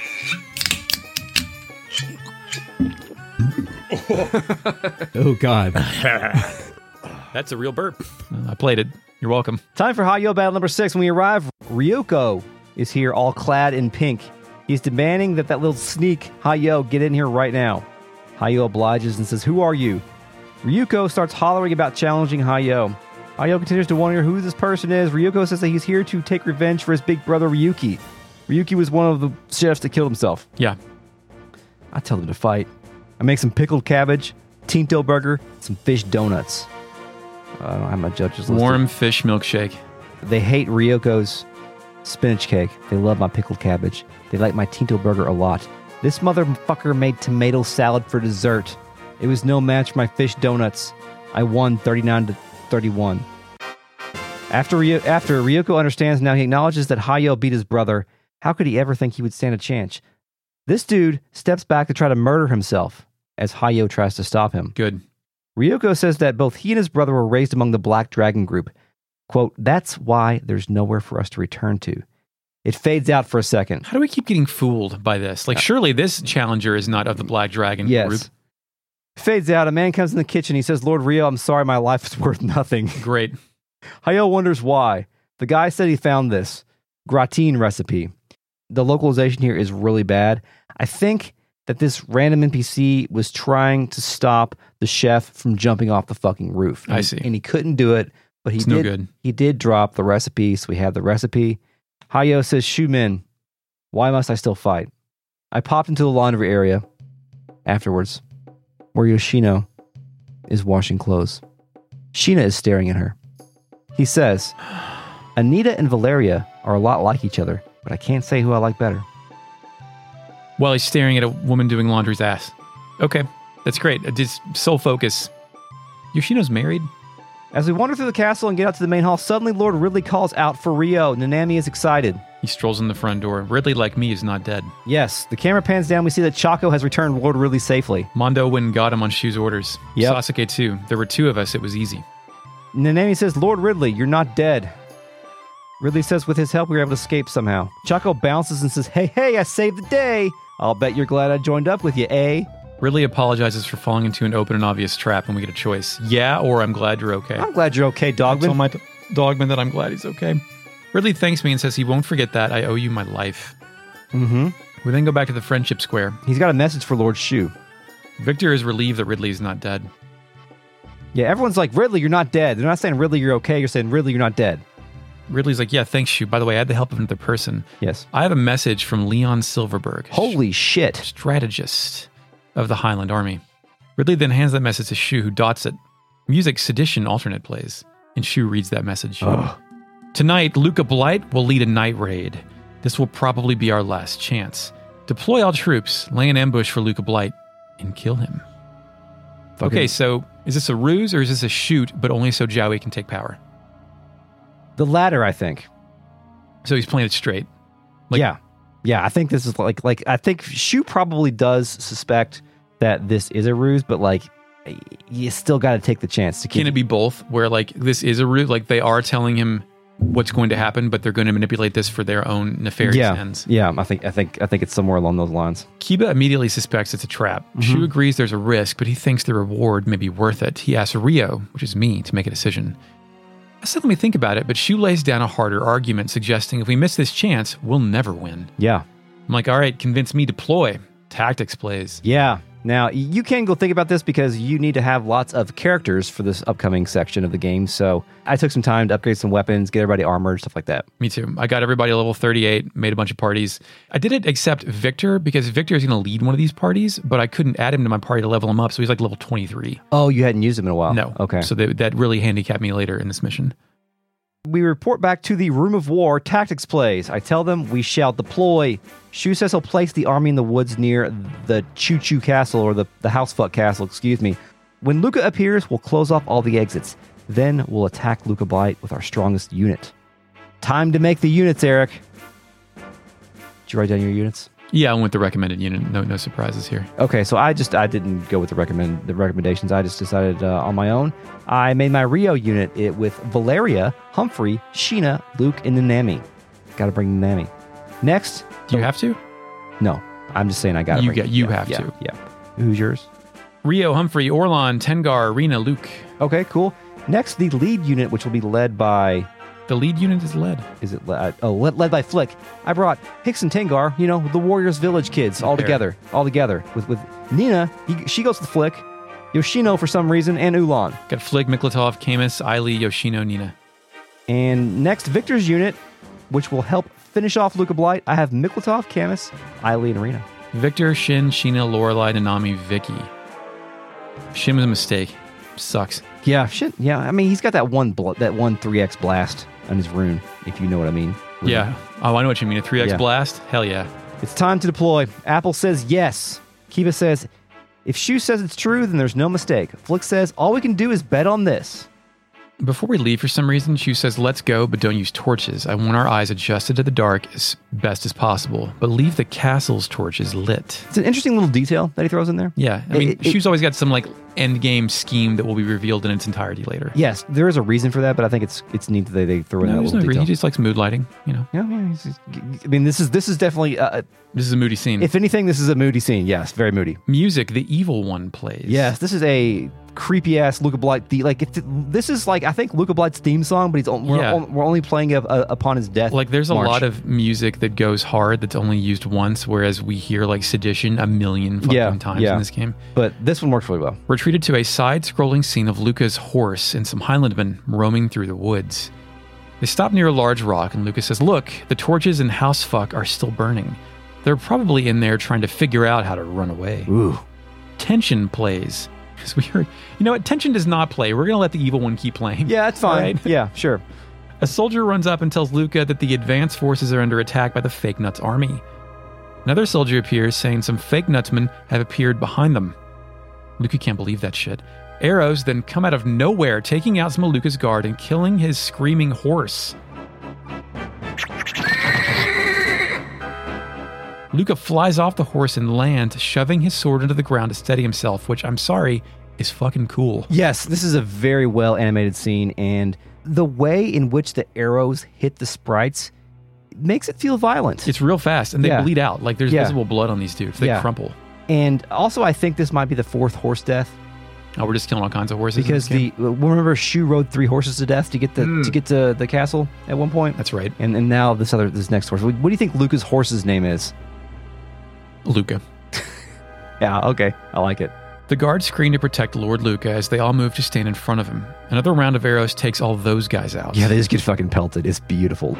A: Oh God.
B: That's a real burp. I played it. You're welcome.
A: Time for Hayo battle number six. When we arrive, Ryoko is here all clad in pink. He's demanding that that little sneak, Hayo, get in here right now. Hayo obliges and says, "Who are you?" Ryuko starts hollering about challenging Hayo. Hayo continues to wonder who this person is. Ryuko says that he's here to take revenge for his big brother Ryuki. Ryuki was one of the chefs that killed himself.
B: Yeah.
A: I tell them to fight. I make some pickled cabbage, Tinto burger, some fish donuts. I don't have my judges listed.
B: Warm fish milkshake.
A: They hate Ryoko's spinach cake. They love my pickled cabbage. They like my Tinto burger a lot. This motherfucker made tomato salad for dessert. It was no match for my fish donuts. I won thirty-nine to thirty-one. After, Ryo- after Ryoko understands now, he acknowledges that Hayo beat his brother. How could he ever think he would stand a chance? This dude steps back to try to murder himself as Hayo tries to stop him.
B: Good.
A: Ryoko says that both he and his brother were raised among the Black Dragon group. Quote, that's why there's nowhere for us to return to. It fades out for a second.
B: How do we keep getting fooled by this? Like, surely this challenger is not of the Black Dragon
A: Yes.
B: group.
A: Fades out. A man comes in the kitchen. He says, Lord Rio, I'm sorry my life is worth nothing.
B: Great.
A: Hayo wonders why. The guy said he found this gratin recipe. The localization here is really bad. I think that this random N P C was trying to stop the chef from jumping off the fucking roof.
B: I
A: And-
B: see.
A: And he couldn't do it, but he
B: It's
A: did.
B: no good.
A: He did drop the recipe, so we have the recipe. Hayo says, Shumin, why must I still fight? I popped into the laundry area afterwards, where Yoshino is washing clothes. Sheena is staring at her. He says, Anita and Valeria are a lot like each other, but I can't say who I like better.
B: While he's staring at a woman doing laundry's ass. Okay, that's great. Just sole focus. Yoshino's married?
A: As we wander through the castle and get out to the main hall, suddenly Lord Ridley calls out for Rio. Nanami is excited.
B: He strolls in the front door. Ridley, like me, is not dead.
A: Yes, the camera pans down. We see that Chaco has returned Lord Ridley safely.
B: Mondo went and got him on Shu's orders.
A: Yep.
B: Sasuke, too. There were two of us. It was easy.
A: Nanami says, Lord Ridley, you're not dead. Ridley says with his help, we were able to escape somehow. Chaco bounces and says, hey, hey, I saved the day. I'll bet you're glad I joined up with you, eh?
B: Ridley apologizes for falling into an open and obvious trap when we get a choice. Yeah, or I'm glad you're okay.
A: I'm glad you're okay,
B: Tell
A: Dogman.
B: my d- Dogman that I'm glad he's okay. Ridley thanks me and says he won't forget that. I owe you my life.
A: Mm-hmm.
B: We then go back to the Friendship Square.
A: He's got a message for Lord Shu.
B: Victor is relieved that Ridley is not dead.
A: Yeah, everyone's like, Ridley, you're not dead. They're not saying, Ridley, you're okay. You're saying, Ridley, you're not dead.
B: Ridley's like, yeah, thanks, Shu. By the way, I had the help of another person.
A: Yes.
B: I have a message from Leon Silverberg.
A: Holy shit.
B: Strategist of the Highland Army. Ridley then hands that message to Shu, who dots it. Music Sedition alternate plays, and Shu reads that message.
A: Ugh.
B: Tonight, Luca Blight will lead a night raid. This will probably be our last chance. Deploy all troops, lay an ambush for Luca Blight, and kill him.
A: Fucking-
B: Okay, so is this a ruse or is this a shoot, but only so Jowie can take power?
A: The latter, I think.
B: So he's playing it straight. Like-
A: yeah. Yeah, I think this is like, like I think Shu probably does suspect that this is a ruse, but like, you still got to take the chance to keep
B: Can it be both, where like this is a ruse, like they are telling him what's going to happen, but they're going to manipulate this for their own nefarious
A: yeah.
B: ends?
A: Yeah, I think I think I think it's somewhere along those lines.
B: Kiba immediately suspects it's a trap.
A: Mm-hmm.
B: Shu agrees there's a risk, but he thinks the reward may be worth it. He asks Rio, which is me, to make a decision. I said, let me think about it, but Shu lays down a harder argument, suggesting if we miss this chance, we'll never win.
A: Yeah.
B: I'm like, all right, convince me, deploy. Tactics plays.
A: Yeah. Now, you can go think about this because you need to have lots of characters for this upcoming section of the game. So I took some time to upgrade some weapons, get everybody armored, stuff like that.
B: Me too. I got everybody level thirty-eight, made a bunch of parties. I did it except Victor, because Victor is going to lead one of these parties, but I couldn't add him to my party to level him up, so he's like level twenty-three.
A: Oh, you hadn't used them in a while?
B: No.
A: Okay.
B: So that, that really handicapped me later in this mission.
A: We report back to the Room of War tactics plays. I tell them we shall deploy. Shu says he'll place the army in the woods near the Choo Choo Castle, or the, the Housefuck Castle, excuse me. When Luca appears, we'll close off all the exits. Then we'll attack Luca Blight with our strongest unit. Time to make the units, Eric. Did you write down your units?
B: Yeah, I went with the recommended unit. No no surprises here.
A: Okay, so I just I didn't go with the recommend the recommendations. I just decided uh, on my own. I made my Rio unit it with Valeria, Humphrey, Sheena, Luke, and Nanami. Got to bring Nanami. Next,
B: Do you have to?
A: no, I'm just saying I got to.
B: You
A: bring
B: get- you
A: yeah,
B: have
A: yeah,
B: to.
A: Yeah. Who's yours?
B: Rio, Humphrey, Orlon, Tengar, Rena, Luke.
A: Okay, cool. Next, the lead unit, which will be led by.
B: The lead unit is led.
A: Is it led? Oh, led, led by Flick. I brought Hicks and Tengar. You know, the Warriors Village kids, all
B: Fair.
A: together, all together. With with Nina, he, she goes with Flick. Yoshino for some reason, and Ulan.
B: Got Flick, Miklatov, Camus, Ailey, Yoshino, Nina.
A: And next, Victor's unit, which will help finish off Luca Blight. I have Miklatov, Camus, Ailey, and Arena.
B: Victor, Shin, Sheena, Lorelai, Nanami, Vicky. Shin was a mistake. Sucks.
A: Yeah, shit. Yeah, I mean, he's got that one bl- that one three X blast on his rune, if you know what I mean. Rune.
B: Yeah. Oh, I know what you mean. A three X
A: Yeah.
B: blast? Hell yeah.
A: It's time to deploy. Apple says yes. Kiba says, if Shu says it's true, then there's no mistake. Flick says, all we can do is bet on this.
B: Before we leave, for some reason, Shu says, let's go, but don't use torches. I want our eyes adjusted to the dark as best as possible, but leave the castle's torches lit.
A: It's an interesting little detail that he throws in there.
B: Yeah. I mean,
A: It- it-
B: Shu's always got some like end game scheme that will be revealed in its entirety later.
A: Yes, there is a reason for that, but I think it's it's neat that they, they throw in
B: No,
A: that
B: there's
A: little
B: no reason.
A: detail.
B: He just likes mood lighting, you know.
A: Yeah, yeah. he's- he's- I mean, this is this is definitely, uh,
B: This is a moody scene.
A: if anything, this is a moody scene. Yes, very moody.
B: Music, the evil one plays.
A: Yes, this is a creepy ass Luca Blight. The, like, if this is like I think Luca Blight's theme song, but he's on, we're,
B: Yeah.
A: on, we're only playing it uh, upon his death.
B: Like there's a
A: march.
B: lot of music that goes hard that's only used once, whereas we hear like Sedition a million fucking
A: Yeah,
B: times
A: yeah.
B: in this game.
A: but this one works really well.
B: We're treated to a side-scrolling scene of Luca's horse and some Highlandmen roaming through the woods. They stop near a large rock, and Luca says, look, the torches in Housefuck are still burning. They're probably in there trying to figure out how to run away.
A: Ooh,
B: Tension plays. Because we heard, you know what? Tension does not play. We're going to let the evil one keep playing.
A: yeah, that's fine.
B: Right?
A: Yeah, sure.
B: A soldier runs up and tells Luca that the advance forces are under attack by the Fake Nuts army. Another soldier appears, saying some fake nutsmen have appeared behind them. Luca can't believe that shit. Arrows then come out of nowhere, taking out some of Luca's guard and killing his screaming horse. Luca flies off the horse and lands, shoving his sword into the ground to steady himself, which, I'm sorry, is fucking cool.
A: Yes, this is a very well animated scene, and the way in which the arrows hit the sprites makes it feel violent.
B: It's real fast, and they
A: Yeah.
B: bleed out. Like, there's
A: Yeah.
B: visible blood on these dudes. They
A: Yeah.
B: crumple.
A: And also, I think this might be the fourth horse death
B: Oh, we're just killing all kinds of horses in
A: because
B: this game?
A: the remember Shu rode three horses to death to get the
B: Mm.
A: to get to the castle at one point.
B: That's right.
A: And and now this other this next horse. What do you think Luca's horse's name is?
B: Luca.
A: Yeah, okay, I like it.
B: The guards screen to protect Lord Luca as they all move to stand in front of him. Another round of arrows takes all those guys out.
A: Yeah, they just get fucking pelted. It's beautiful.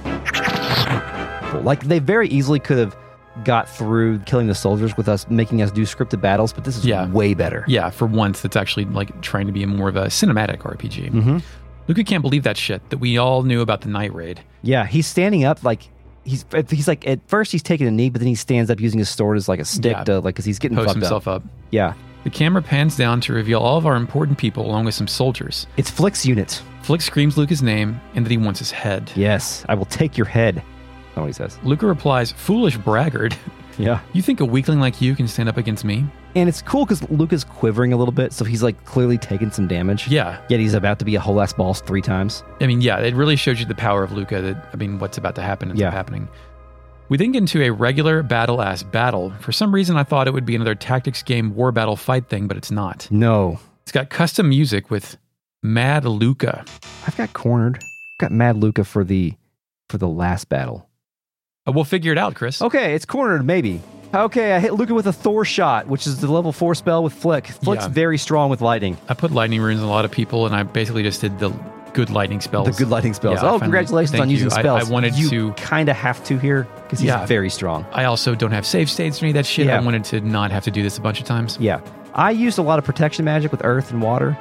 A: Like, they very easily could have got through killing the soldiers with us, making us do scripted battles, but this is
B: Yeah.
A: way better.
B: Yeah, for once, it's actually like trying to be more of a cinematic R P G.
A: Mm-hmm.
B: Luca can't believe that shit that we all knew about the night raid.
A: Yeah, he's standing up like... He's he's like, at first he's taking a knee, but then he stands up using his sword as like a stick
B: Yeah.
A: to, like, because he's getting
B: Post
A: fucked
B: himself
A: up.
B: up.
A: Yeah.
B: The camera pans down to reveal all of our important people along with some soldiers.
A: It's Flick's unit.
B: Flick screams Luca's name and that he wants his head.
A: Yes, I will take your head. That's what he says.
B: Luca replies, "Foolish braggart.
A: Yeah.
B: You think a weakling like you can stand up against me?"
A: And it's cool because Luca's quivering a little bit, so he's like clearly taking some damage.
B: Yeah.
A: Yet he's about to be a whole ass boss three times.
B: I mean, yeah, it really shows you the power of Luca that, I mean, what's about to happen ends
A: Yeah.
B: up happening. We then get into a regular battle-ass battle. For some reason, I thought it would be another tactics game war battle fight thing, but it's not.
A: No.
B: It's got custom music with Mad Luca.
A: I've got cornered. I've got Mad Luca for the for the last battle.
B: Uh, we'll figure it out, Chris.
A: Okay, it's cornered maybe. Okay, I hit Luca with a Thor shot, which is the level four spell with Flick. Flick's
B: Yeah.
A: very strong with lightning.
B: I put lightning runes on a lot of people, and I basically just did the good lightning spells.
A: The good lightning spells.
B: Yeah, I
A: oh,
B: found-
A: congratulations
B: thank
A: on
B: you.
A: using
B: I-
A: spells.
B: I wanted
A: you
B: to-
A: kind of have to here because he's
B: Yeah.
A: very strong.
B: I also don't have save states or any of that shit.
A: Yeah.
B: I wanted to not have to do this a bunch of times.
A: Yeah. I used a lot of protection magic with earth and water.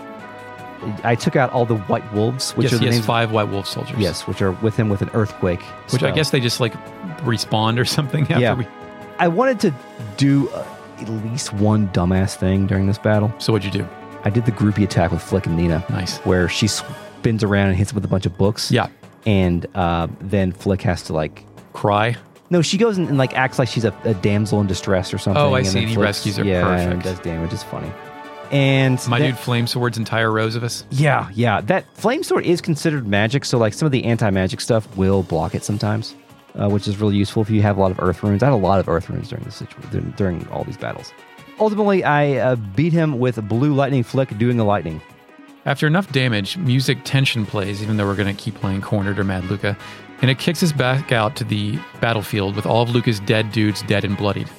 A: I took out all the white wolves, which
B: yes,
A: are the
B: he has
A: names-
B: five White Wolf soldiers.
A: Yes, which are with him with an earthquake.
B: Which I
A: spell.
B: guess they just like respawn or something after
A: Yeah.
B: we...
A: I wanted to do uh, at least one dumbass thing during this battle.
B: So what'd you do?
A: I did the groupie attack with Flick and Nina.
B: Nice.
A: Where she spins around and hits him with a bunch of books.
B: Yeah.
A: And uh, then Flick has to like...
B: Cry.
A: No, she goes and, and like acts like she's a, a damsel in distress or something.
B: Oh, I
A: and
B: see,
A: then
B: and he
A: Flick's-
B: rescues her.
A: Yeah,
B: Perfect.
A: and does damage. It's funny. And
B: My
A: then-
B: dude flame swords entire rows of us.
A: Yeah, yeah. That flame sword is considered magic, so like some of the anti-magic stuff will block it sometimes, uh, which is really useful if you have a lot of earth runes. I had a lot of earth runes during this situ- during all these battles. Ultimately, I uh, beat him with blue lightning Flick doing a lightning.
B: After enough damage, music tension plays, even though we're going to keep playing Cornered or Mad Luca, and it kicks us back out to the battlefield with all of Luca's dead dudes dead and bloodied.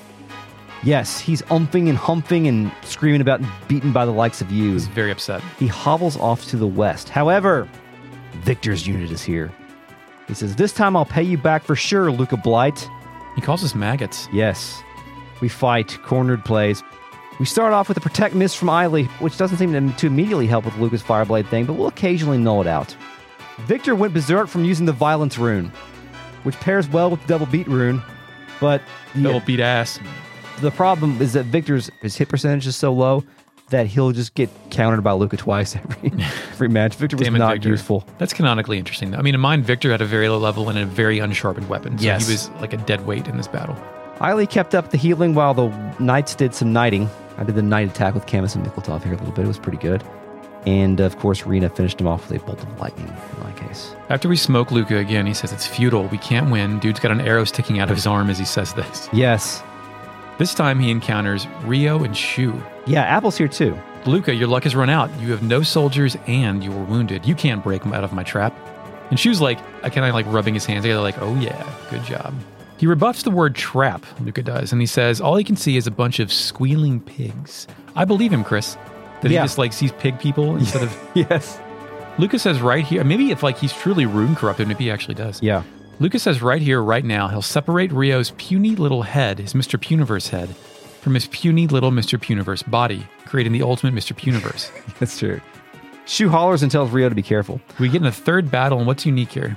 A: Yes, he's umphing and humping and screaming about beaten by the likes of you.
B: He's very upset.
A: He hobbles off to the west. However, Victor's unit is here. He says, "This time I'll pay you back for sure, Luca Blight."
B: He calls us maggots.
A: Yes. We fight, cornered plays. We start off with a Protect Miss from Eiley, which doesn't seem to, to immediately help with Luca's Fireblade thing, but we'll occasionally null it out. Victor went berserk from using the Violence rune, which pairs well with the Double Beat rune, but the,
B: Double beat ass.
A: the problem is that Victor's his hit percentage is so low that he'll just get countered by Luca twice every, every match. Victor was
B: Damn it,
A: not
B: Victor.
A: useful.
B: That's canonically interesting, though. I mean, in mine, Victor had a very low level and a very unsharpened weapon. So
A: Yes.
B: he was like a dead weight in this battle.
A: Eiley kept up the healing while the Knights did some knighting. I did the knight attack with Camus and Mikkeltov here a little bit. It was pretty good. And, of course, Rena finished him off with a bolt of lightning in my case.
B: After we smoke Luca again, he says it's futile. We can't win. Dude's got an arrow sticking out of his arm as he says this.
A: Yes.
B: This time he encounters Rio and Shu.
A: Yeah, Apple's here too.
B: Luca, your luck has run out. You have no soldiers and you were wounded. You can't break him out of my trap. And Shu's like, I kind of like rubbing his hands together like, oh yeah, good job. He rebuffs the word trap, Luca does, and he says all he can see is a bunch of squealing pigs. I believe him, Chris. That
A: Yeah.
B: he just like sees pig people instead of...
A: Yes.
B: Luca says right here, maybe if like he's truly rune corrupted, maybe he actually does.
A: Yeah.
B: Luca says right here, right now, he'll separate Rio's puny little head, his Mister Puniverse head, from his puny little Mister Puniverse body, creating the ultimate Mister Puniverse.
A: That's true. Shu hollers and tells Rio to be careful.
B: We get in a third battle, and what's unique here?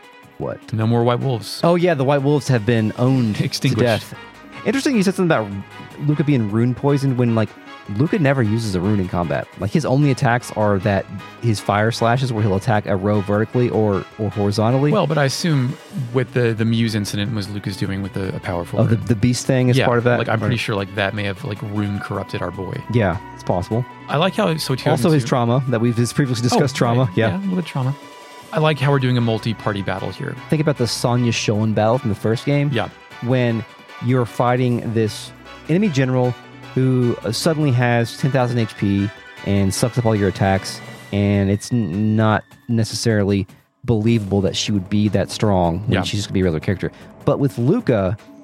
A: What?
B: No more White Wolves.
A: Oh, yeah, the White Wolves have been owned to
B: Extinguished.
A: death. Interesting you said something about Luca being rune poisoned when, like, Luca never uses a rune in combat. Like, his only attacks are that his fire slashes where he'll attack a row vertically or, or horizontally.
B: Well, but I assume with the the Muse incident was Luca's doing with the a powerful.
A: oh, the,
B: rune.
A: the beast thing is
B: yeah,
A: part of that?
B: Like I'm
A: Or-
B: pretty sure like that may have like rune corrupted our boy.
A: Yeah, it's possible.
B: I like how so it goes
A: Also, his
B: into-
A: trauma that we've just previously discussed.
B: Oh,
A: trauma,
B: right.
A: yeah.
B: yeah, a little bit of trauma. I like how we're doing a multi-party battle here.
A: Think about the Sonya Shoen battle from the first game.
B: Yeah.
A: When you're fighting this enemy general who uh, suddenly has ten thousand H P and sucks up all your attacks, and it's n- not necessarily believable that she would be that strong when
B: Yeah.
A: she's just going to be a regular character. But with Luca,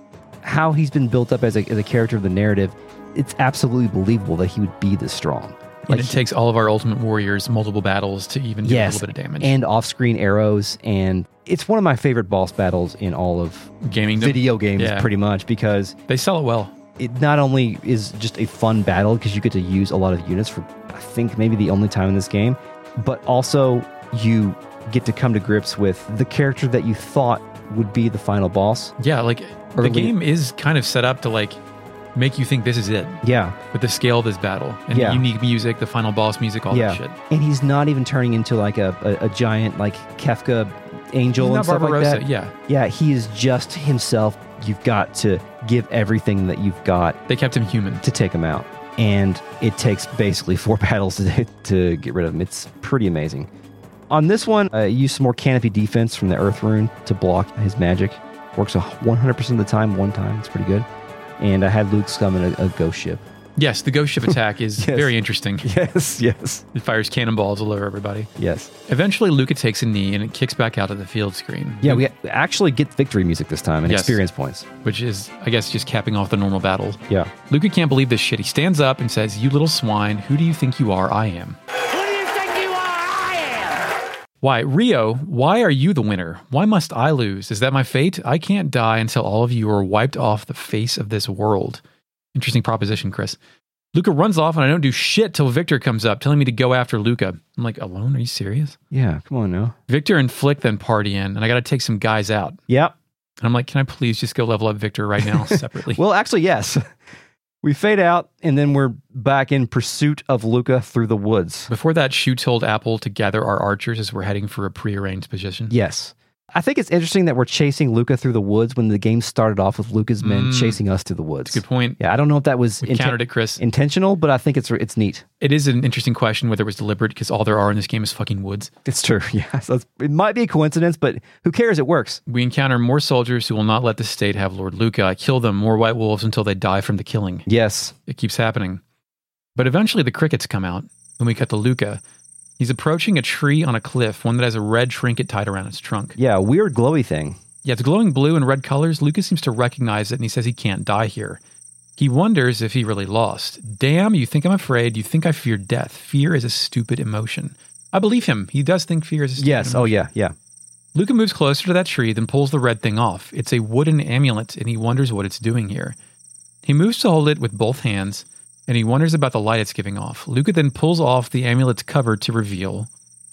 A: how he's been built up as a, as a character of the narrative, it's absolutely believable that he would be this strong.
B: And it takes all of our Ultimate Warriors multiple battles to even do
A: yes,
B: a little bit of damage.
A: And off-screen arrows, and it's one of my favorite boss battles in all of
B: gaming
A: video games,
B: yeah.
A: pretty much, because
B: they sell it well.
A: It not only is just a fun battle because you get to use a lot of units for, I think, maybe the only time in this game, but also you get to come to grips with the character that you thought would be the final boss.
B: Yeah, like
A: Early.
B: the game is kind of set up to like make you think this is it.
A: Yeah.
B: With the scale of this battle and
A: yeah.
B: the unique music, the final boss music, all
A: yeah.
B: that shit.
A: And he's not even turning into like a, a, a giant like Kefka angel
B: he's
A: and stuff
B: Barbarossa,
A: like that.
B: Yeah.
A: Yeah, he is just himself. You've got to give everything that you've got.
B: They kept him human.
A: To take him out. And it takes basically four battles to, to get rid of him. It's pretty amazing. On this one, I uh, used some more canopy defense from the Earth Rune to block his magic. Works one hundred percent of the time, one time. It's pretty good. And I had Luke summon a, a ghost ship.
B: Yes, the ghost ship attack is
A: yes.
B: very interesting.
A: Yes, yes.
B: It fires cannonballs all over everybody.
A: Yes.
B: Eventually, Luca takes a knee and it kicks back out of the field screen.
A: Yeah, we actually get victory music this time and
B: yes.
A: experience points.
B: Which is, I guess, just capping off the normal battle.
A: Yeah.
B: Luca can't believe this shit. He stands up and says, "You little swine, who do you think you are? I am."
F: Who do you think you are? I am.
B: Why, Rio, why are you the winner? Why must I lose? Is that my fate? I can't die until all of you are wiped off the face of this world. Interesting proposition, Chris. Luca runs off, and I don't do shit till Victor comes up, telling me to go after Luca. I'm like, alone? Are you serious?
A: Yeah, come on now.
B: Victor and Flick then party in, and I got to take some guys out.
A: Yep.
B: And I'm like, can I please just go level up Victor right now separately?
A: Well, actually, yes. We fade out, and then we're back in pursuit of Luca through the woods.
B: Before that, Shu told Apple to gather our archers as we're heading for a prearranged position.
A: Yes. I think it's interesting that we're chasing Luca through the woods when the game started off with Luca's men mm, chasing us through the woods.
B: That's a good point.
A: Yeah, I don't know if that was
B: we inten- countered it, Chris.
A: intentional, but I think it's it's neat.
B: It is an interesting question whether it was deliberate because all there are in this game is fucking woods.
A: It's true, yeah. So it's, it might be a coincidence, but who cares? It works.
B: We encounter more soldiers who will not let the state have Lord Luca. I kill them, more white wolves until they die from the killing.
A: Yes.
B: It keeps happening. But eventually the crickets come out when we cut to Luca. He's approaching a tree on a cliff, one that has a red trinket tied around its trunk.
A: Yeah, a weird glowy thing.
B: Yeah, it's glowing blue and red colors. Lucas seems to recognize it, and he says he can't die here. He wonders if he really lost. Damn, you think I'm afraid. You think I fear death. Fear is a stupid emotion. I believe him. He does think fear is a stupid
A: yes.
B: emotion.
A: Yes, oh yeah, yeah.
B: Luca moves closer to that tree, then pulls the red thing off. It's a wooden amulet, and he wonders what it's doing here. He moves to hold it with both hands, and he wonders about the light it's giving off. Luca then pulls off the amulet's cover to reveal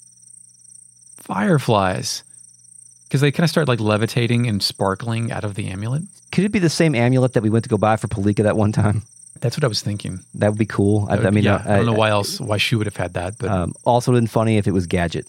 B: fireflies. Because they kind of start like levitating and sparkling out of the amulet.
A: Could it be the same amulet that we went to go buy for Palika that one time?
B: That's what I was thinking.
A: That would be cool. I,
B: would,
A: I mean,
B: yeah,
A: I,
B: I don't know
A: I,
B: why else, why she would have had that. But
A: um, also been funny if it was Gadget.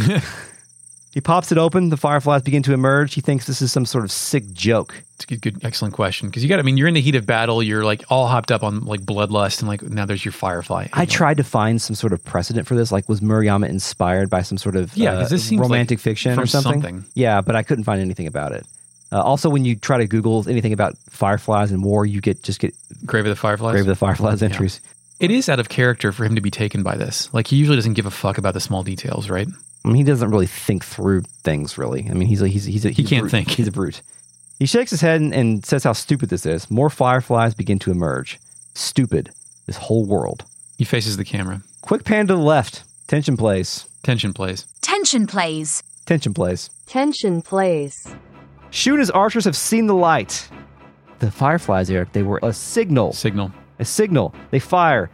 A: He pops it open. The fireflies begin to emerge. He thinks this is some sort of sick joke.
B: It's a good, good excellent question. Because you got, I mean, you're in the heat of battle. You're like all hopped up on like bloodlust, and like now there's your firefly.
A: I tried to find some sort of precedent for this. Like, was Murayama inspired by some sort of
B: yeah,
A: uh,
B: this seems
A: romantic
B: like
A: fiction or something?
B: something?
A: Yeah, but I couldn't find anything about it. Uh, also, when you try to Google anything about fireflies and war, you get just get
B: Grave of the Fireflies.
A: Grave of the Fireflies entries.
B: Yeah. It is out of character for him to be taken by this. Like, he usually doesn't give a fuck about the small details, right?
A: I mean, he doesn't really think through things, really. I mean, he's a, he's a, he's a, he's
B: he
A: a
B: can't
A: brute.
B: think.
A: He's a brute. He shakes his head and, and says how stupid this is. More fireflies begin to emerge. Stupid. This whole world.
B: He faces the camera.
A: Quick pan to the left. Tension plays.
B: Tension plays.
D: Tension plays.
A: Tension plays.
G: Tension plays.
A: Shu and his archers have seen the light. The fireflies, Eric, they were a signal.
B: Signal.
A: A signal. They fire.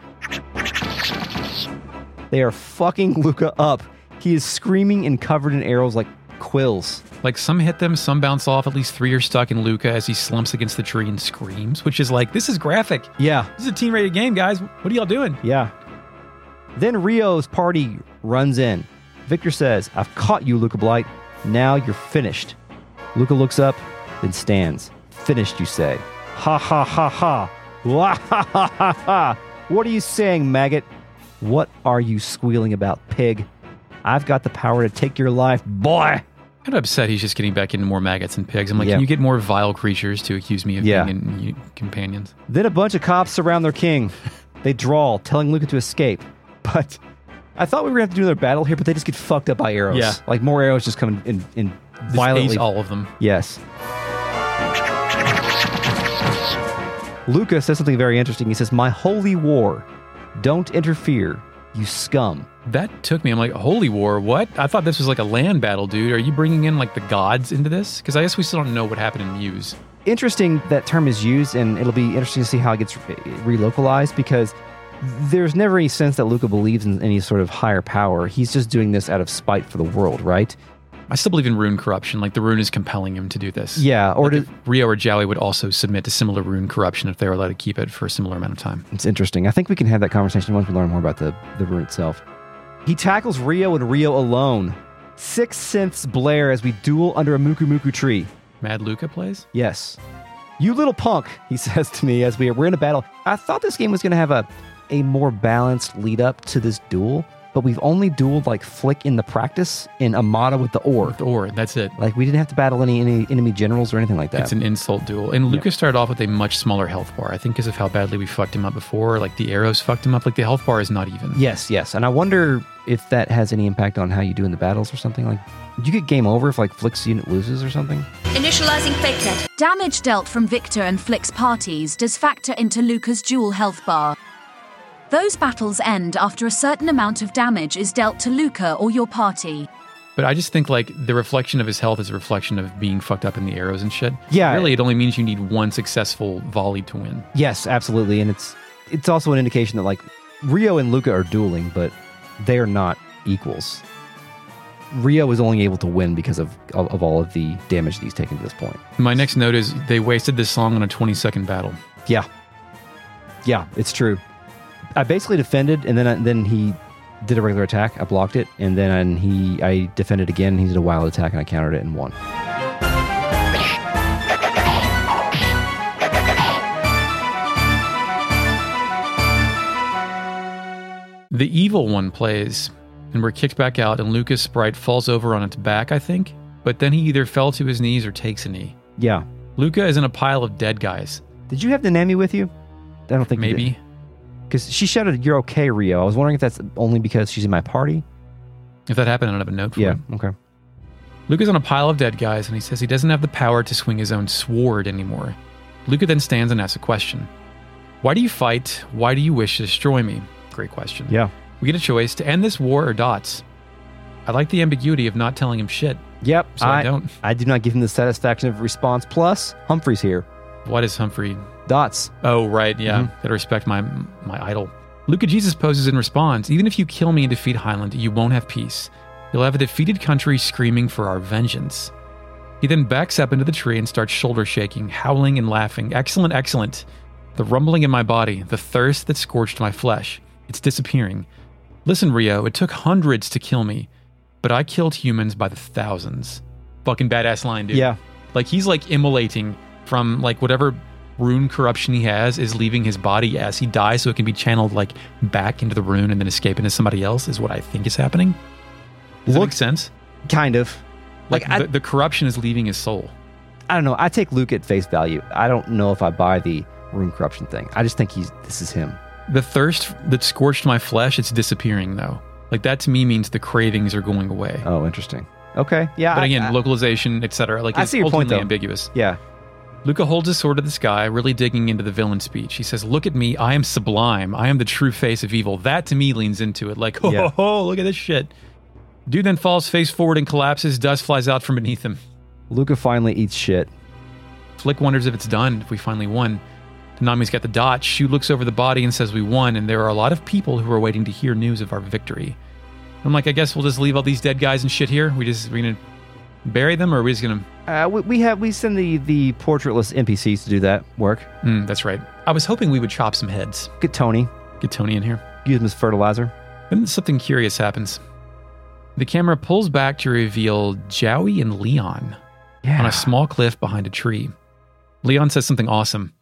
A: They are fucking Luca up. He is screaming and covered in arrows like quills.
B: Like, some hit them, some bounce off. At least three are stuck in Luca as he slumps against the tree and screams, which is like, this is graphic.
A: Yeah.
B: This is a teen-rated game, guys. What are y'all doing?
A: Yeah. Then Rio's party runs in. Victor says, I've caught you, Luca Blight. Now you're finished. Luca looks up, then stands. Finished, you say. Ha ha ha ha. Wah ha ha ha ha. What are you saying, maggot? What are you squealing about, pig? I've got the power to take your life, boy.
B: Kind of upset he's just getting back into more maggots and pigs. I'm like,
A: yeah.
B: Can you get more vile creatures to accuse me of
A: yeah.
B: being in, you, companions?
A: Then a bunch of cops surround their king. They drawl, telling Luca to escape. But I thought we were going to have to do another battle here, but they just get fucked up by arrows.
B: Yeah.
A: Like more arrows just come in, in
B: Just
A: violently.
B: ace all of them.
A: Yes. Luca says something very interesting. He says, "My holy war. Don't interfere, you scum."
B: That took me. I'm like, holy war, what? I thought this was like a land battle, dude. Are you bringing in like the gods into this? Because I guess we still don't know what happened in Muse.
A: Interesting that term is used, and it'll be interesting to see how it gets re- relocalized, because there's never any sense that Luca believes in any sort of higher power. He's just doing this out of spite for the world, right?
B: I still believe in rune corruption. Like the rune is compelling him to do this.
A: Yeah, or
B: like
A: to,
B: Rio or Jowie would also submit to similar rune corruption if they were allowed to keep it for a similar amount of time.
A: it's interesting. I think we can have that conversation once we learn more about the, the rune itself. He tackles Rio and Rio alone. Six synths blare as we duel under a Muku Muku tree.
B: Mad Luca plays?
A: Yes. "You little punk," he says to me as we, we're in a battle. I thought this game was going to have a, a more balanced lead up to this duel, but we've only dueled like Flick in the practice in Amada with the ore.
B: Or that's it.
A: Like we didn't have to battle any, any enemy generals or anything like that.
B: It's an insult duel. And Luca
A: Yeah.
B: started off with a much smaller health bar. I think because of how badly we fucked him up before. Like the arrows fucked him up. Like the health bar is not even.
A: Yes, yes. And I wonder if that has any impact on how you do in the battles or something. Like, did you get game over if like Flick's unit loses or something?
C: Initializing fake net.
D: Damage dealt from Victor and Flick's parties does factor into Luca's dual health bar. Those battles end after a certain amount of damage is dealt to Luca or your party.
B: But I just think like the reflection of his health is a reflection of being fucked up in the arrows and shit.
A: Yeah.
B: Really, it only means you need one successful volley to win.
A: Yes, absolutely. And it's it's also an indication that like Rio and Luca are dueling, but they are not equals. Rio is only able to win because of, of, of all of the damage that he's taken to this point.
B: My next note is they wasted this song on a twenty second battle.
A: Yeah. Yeah, it's true. I basically defended, and then I, then he did a regular attack. I blocked it, and then he I defended again. He did a wild attack, and I countered it and won.
B: The evil one plays, and we're kicked back out, and Luca's sprite falls over on its back, I think. But then he either fell to his knees or takes a knee.
A: Yeah.
B: Luca is in a pile of dead guys.
A: Did you have the Nami with you? I don't think
B: Maybe.
A: Because she shouted, "You're okay, Rio." I was wondering if that's only because she's in my party.
B: If that happened, I don't have a note for
A: Yeah,
B: him.
A: okay.
B: Luca's on a pile of dead guys, and he says he doesn't have the power to swing his own sword anymore. Luca then stands and asks a question. Why do you fight? Why do you wish to destroy me? Great question.
A: Yeah.
B: We get a choice to end this war or dots. I like the ambiguity of not telling him shit.
A: Yep.
B: So I don't.
A: I do not give him the satisfaction of response. Plus, Humphrey's here.
B: What is Humphrey?
A: Dots.
B: Oh, right, yeah.
A: Mhm.
B: Gotta respect my my idol. Luca Jesus poses and responds, even if you kill me and defeat Highland, you won't have peace. You'll have a defeated country screaming for our vengeance. He then backs up into the tree and starts shoulder shaking, howling and laughing. Excellent, excellent. The rumbling in my body, the thirst that scorched my flesh. It's disappearing. Listen, Rio, it took hundreds to kill me, but I killed humans by the thousands. Fucking badass line, dude.
A: Yeah.
B: Like, he's like immolating from like whatever rune corruption he has is leaving his body as he dies, so it can be channeled like back into the rune and then escape into somebody else, is what I think is happening. Does that
A: Look-
B: make sense?
A: Kind of.
B: Like,
A: Like, I,
B: the, the corruption is leaving his soul.
A: I don't know. I take Luke at face value. I don't know if I buy the rune corruption thing. I just think he's this is him.
B: The thirst that scorched my flesh, it's disappearing though. Like, that to me means the cravings are going away.
A: Oh, interesting. Okay. Yeah.
B: But
A: I-
B: again,
A: I-
B: localization, et cetera. Like,
A: I
B: it's
A: see your point,
B: ultimately
A: though.
B: ambiguous.
A: yeah.
B: Luca holds his sword to the sky, really digging into the villain speech. He says, "Look at me, I am sublime. I am the true face of evil." That to me leans into it. Like, oh,
A: Yeah.
B: ho, ho, look at this shit. Dude then falls face forward and collapses. Dust flies out from beneath him.
A: Luca finally eats shit.
B: Flick wonders if it's done, if we finally won. Nami's got the dot. Shu looks over the body and says we won, and there are a lot of people who are waiting to hear news of our victory. I'm like, I guess we'll just leave all these dead guys and shit here. We just, we're gonna bury them, or are we just gonna...
A: Uh, we, we have we send the the portraitless N P Cs to do that work.
B: Mm, that's right. I was hoping we would chop some heads.
A: Get Tony.
B: Get Tony in here.
A: Use him as fertilizer.
B: Then something curious happens. The camera pulls back to reveal Jowie and Leon
A: Yeah.
B: on a small cliff behind a tree. Leon says something awesome.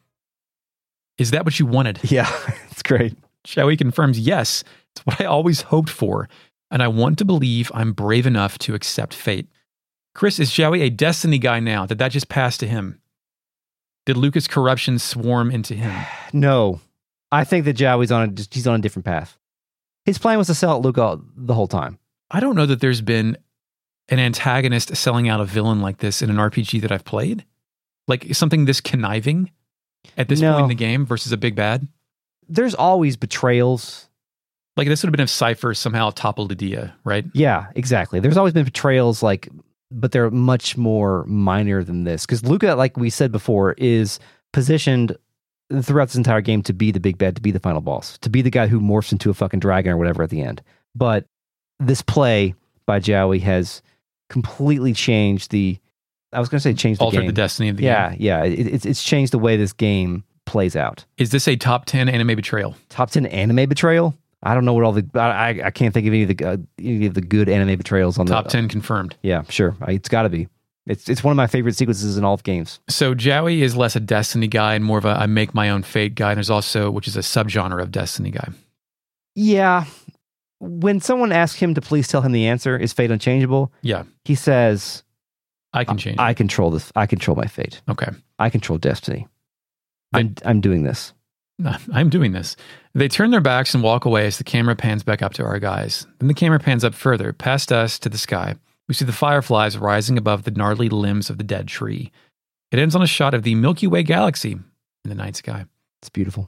B: Is that what you wanted?
A: Yeah. It's great.
B: Jowie confirms, yes, it's what I always hoped for, and I want to believe I'm brave enough to accept fate. Chris, is Jowie a Destiny guy now? Did that just pass to him? Did Lucas' corruption swarm into him?
A: No. I think that Jowie's on a just- he's on a different path. His plan was to sell out Luca the whole time.
B: I don't know that there's been an antagonist selling out a villain like this in an R P G that I've played. Like something this conniving. at this
A: No.
B: point in the game versus a big bad?
A: There's always betrayals.
B: Like this would have been if Cypher somehow toppled Adia, right?
A: Yeah, exactly. There's always been betrayals, like, but they're much more minor than this. Because Luca, like we said before, is positioned throughout this entire game to be the big bad, to be the final boss, to be the guy who morphs into a fucking dragon or whatever at the end. But this play by Jowie has completely changed the. I was going to say changed the
B: Altered
A: game.
B: the destiny of the
A: yeah,
B: game.
A: yeah. It, it's it's changed the way this game plays out.
B: Is this a top ten anime betrayal?
A: Top ten anime betrayal. I don't know what all the. I I can't think of any of the uh, any of the good anime betrayals on
B: Top
A: the
B: ten confirmed.
A: Yeah, sure. I, it's got to be. It's it's one of my favorite sequences in all of games.
B: So Jowie is less a Destiny guy and more of a I make my own fate guy. And there's also, which is a subgenre of Destiny guy.
A: Yeah. When someone asks him to please tell him the answer, is fate unchangeable?
B: Yeah.
A: He says,
B: I can change
A: I
B: it.
A: control this. I control my fate.
B: Okay.
A: I control destiny. I'm, I'm doing this.
B: I'm doing this. They turn their backs and walk away as the camera pans back up to our guys. Then the camera pans up further, past us to the sky. We see the fireflies rising above the gnarly limbs of the dead tree. It ends on a shot of the Milky Way galaxy in the night sky.
A: It's beautiful.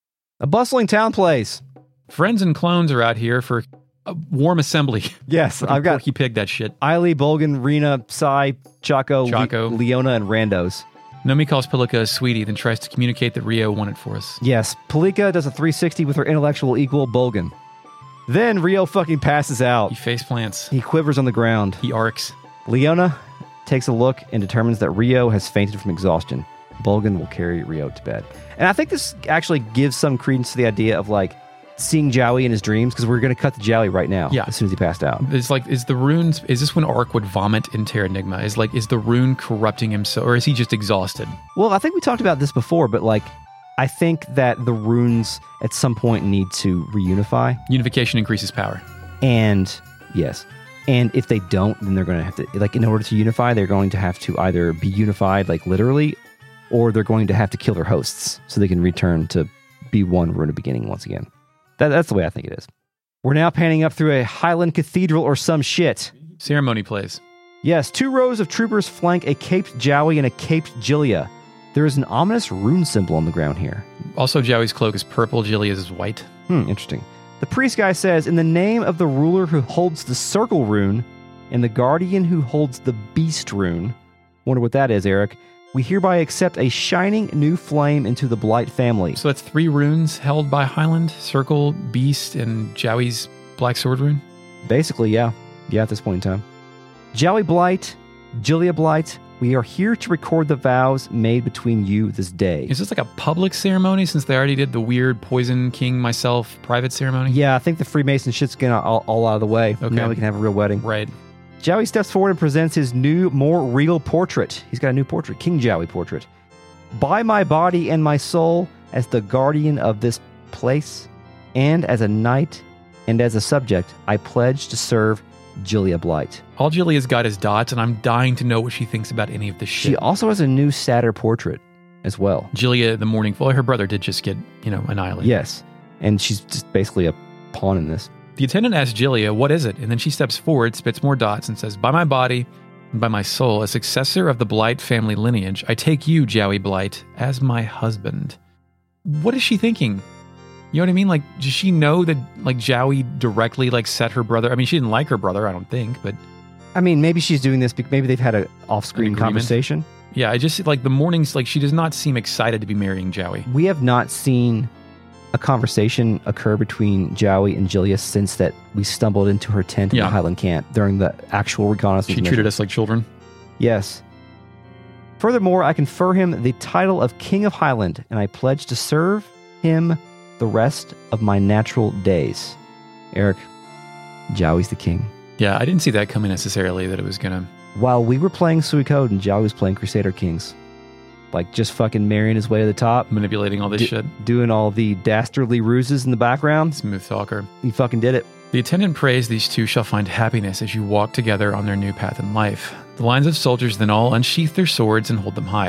A: A bustling town place.
B: Friends and clones are out here for a warm assembly.
A: Yes, I've got
B: Porky Pig that shit.
A: Eiley, Bolgan, Rena, Sai, Chaco,
B: Chaco.
A: Le- Leona, and Randos.
B: Nomi calls Pilika a sweetie, then tries to communicate that Rio won it for us.
A: Yes, Palika does a three sixty with her intellectual equal, Bolgan. Then Rio fucking passes out.
B: He face plants.
A: He quivers on the ground.
B: He arcs.
A: Leona takes a look and determines that Rio has fainted from exhaustion. Bolgan will carry Rio to bed. And I think this actually gives some credence to the idea of like seeing Jowie in his dreams, because we're going to cut to Jowie right now.
B: Yeah.
A: As soon as he passed out.
B: It's like, is the runes, is this when Ark would vomit in Terra Enigma? Is like, is the rune corrupting him so, or is he just exhausted?
A: Well, I think we talked about this before, but like, I think that the runes at some point need to reunify.
B: Unification increases power.
A: And yes. And if they don't, then they're going to have to, like, in order to unify, they're going to have to either be unified, like literally, or they're going to have to kill their hosts so they can return to be one rune of beginning once again. That, that's the way I think it is. We're now panning up through a Highland cathedral or some shit.
B: Ceremony plays.
A: Yes, two rows of troopers flank a caped Jowie and a caped Jillia. There is an ominous rune symbol on the ground here.
B: Also, Jowie's cloak is purple, Jillia's is white.
A: Hmm, interesting. The priest guy says, in the name of the ruler who holds the circle rune and the guardian who holds the beast rune, wonder what that is, Eric, we hereby accept a shining new flame into the Blight family.
B: So that's three runes held by Highland, Circle, Beast, and Jowie's Black Sword rune?
A: Basically, yeah. Yeah, at this point in time. Jowie Blight, Jillia Blight, we are here to record the vows made between you this day.
B: Is this like a public ceremony since they already did the weird Poison King myself private ceremony?
A: Yeah, I think the Freemason shit's getting all, all out of the way.
B: Okay.
A: Now we can have a real wedding.
B: Right.
A: Jowie steps forward and presents his new, more real portrait. He's got a new portrait, King Jowie portrait. By my body and my soul, as the guardian of this place, and as a knight, and as a subject, I pledge to serve Jillia Blight.
B: All Jillia's got is dots, and I'm dying to know what she thinks about any of this shit.
A: She also has a new, sadder portrait as well.
B: Jillia, the Morning Well, her brother did just get, you know, annihilated.
A: Yes, and she's just basically a pawn in this.
B: The attendant asks Jillia, what is it? And then she steps forward, spits more dots, and says, by my body and by my soul, a successor of the Blight family lineage, I take you, Jowie Blight, as my husband. What is she thinking? You know what I mean? Like, does she know that, like, Jowie directly, like, set her brother? I mean, she didn't like her brother, I don't think, but...
A: I mean, maybe she's doing this because maybe they've had an off-screen
B: An agreement?
A: conversation.
B: Yeah, I just, like, the mornings, like, she does not seem excited to be marrying Jowie.
A: We have not seen a conversation occur between Jowie and Jillia since that we stumbled into her tent in
B: Yeah.
A: the Highland camp during the actual reconnaissance.
B: She
A: mission.
B: treated us like children.
A: Yes. Furthermore, I confer him the title of King of Highland, and I pledge to serve him the rest of my natural days. Eric, Jowie's the king.
B: Yeah, I didn't see that coming necessarily, that it was gonna...
A: While we were playing Suikoden, Jowie was playing Crusader Kings. Like, just fucking marrying his way to the top.
B: manipulating all this
A: d-
B: shit.
A: Doing all the dastardly ruses in the background.
B: Smooth talker.
A: He fucking did it.
B: The attendant prays these two shall find happiness as you walk together on their new path in life. The lines of soldiers then all unsheath their swords and hold them high.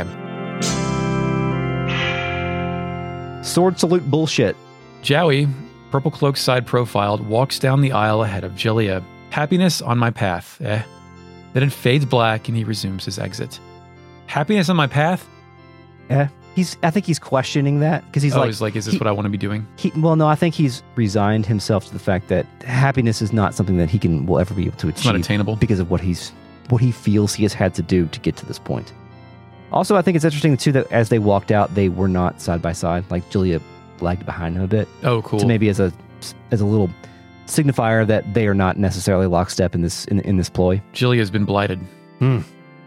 A: Sword salute bullshit.
B: Jowie, purple cloak side profiled, walks down the aisle ahead of Jillia. Happiness on my path, eh? Then it fades black and he resumes his exit. Happiness on my path?
A: Eh? he's. I think he's questioning that because he's
B: oh,
A: like,
B: he's like, is this
A: he,
B: what I want to be doing?
A: He, well, no, I think he's resigned himself to the fact that happiness is not something that he can will ever be able to achieve.
B: It's not attainable
A: because of what he's what he feels he has had to do to get to this point. Also, I think it's interesting too that as they walked out, they were not side by side. Like Julia lagged behind him a bit.
B: Oh, cool.
A: So maybe as a as a little signifier that they are not necessarily lockstep in this in, in this ploy.
B: Julia's been blighted.
A: Hmm.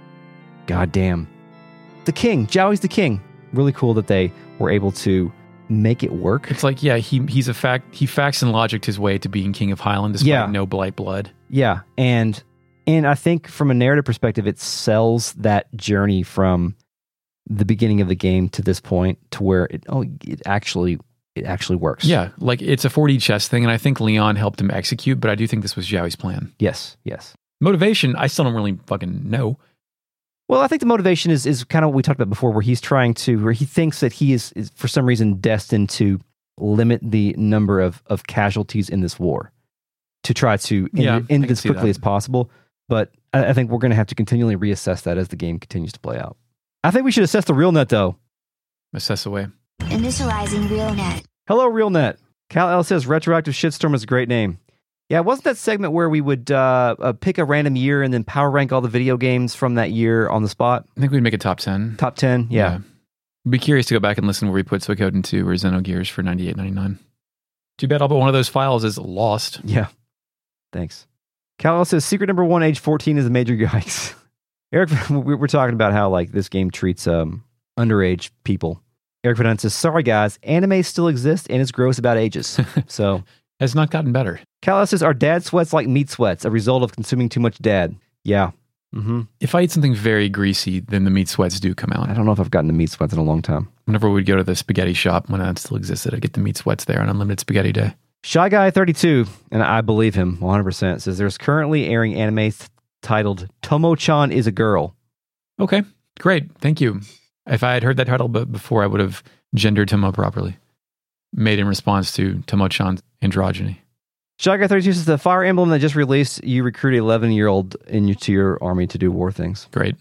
A: God damn. The king. Jowie's the king. Really cool that they were able to make it work.
B: It's like, yeah, he he's a fact. He facts and logicked his way to being king of Highland despite
A: yeah.
B: no blight blood.
A: Yeah, and and I think from a narrative perspective, it sells that journey from the beginning of the game to this point to where it oh it actually it actually works.
B: Yeah, like it's a four D chess thing, and I think Leon helped him execute, but I do think this was Jowie's plan.
A: Yes, yes.
B: Motivation, I still don't really fucking know.
A: Well, I think the motivation is is kind of what we talked about before, where he's trying to, where he thinks that he is, is for some reason destined to limit the number of, of casualties in this war, to try to end,
B: yeah,
A: end it as
B: see
A: quickly
B: that.
A: as possible. But I, I think we're going to have to continually reassess that as the game continues to play out. I think we should assess the RealNet, though.
B: Assess away.
C: Initializing RealNet.
A: Hello, RealNet. Cal L says Retroactive Shitstorm is a great name. Yeah, wasn't that segment where we would uh, uh, pick a random year and then power rank all the video games from that year on the spot?
B: I think we'd make a top ten.
A: Top ten, yeah.
B: yeah. Be curious to go back and listen where we put Suikoden two or Xenogears for ninety-eight ninety-nine. Too bad all but one of those files is lost.
A: Yeah. Thanks. Cal says secret number one, age fourteen is a major yikes. Eric, we're talking about how like this game treats um, underage people. Eric Fernandez says, sorry guys, anime still exists and it's gross about ages. So
B: has not gotten better.
A: Cal says, are dad sweats like meat sweats, a result of consuming too much dad? Yeah. Mm-hmm.
B: If I eat something very greasy, then the meat sweats do come out.
A: I don't know if I've gotten the meat sweats in a long time.
B: Whenever we'd go to the spaghetti shop, when that still existed, I'd get the meat sweats there on Unlimited Spaghetti Day.
A: Shy Guy thirty-two, and I believe him one hundred percent, says there's currently airing anime th- titled Tomo-chan is a Girl.
B: Okay, great. Thank you. If I had heard that title b- before, I would have gendered Tomo properly. Made in response to Tomo-chan's androgyny.
A: Shy Guy thirty-two says the Fire Emblem that just released, you recruit an eleven-year-old into your army to do war things.
B: Great.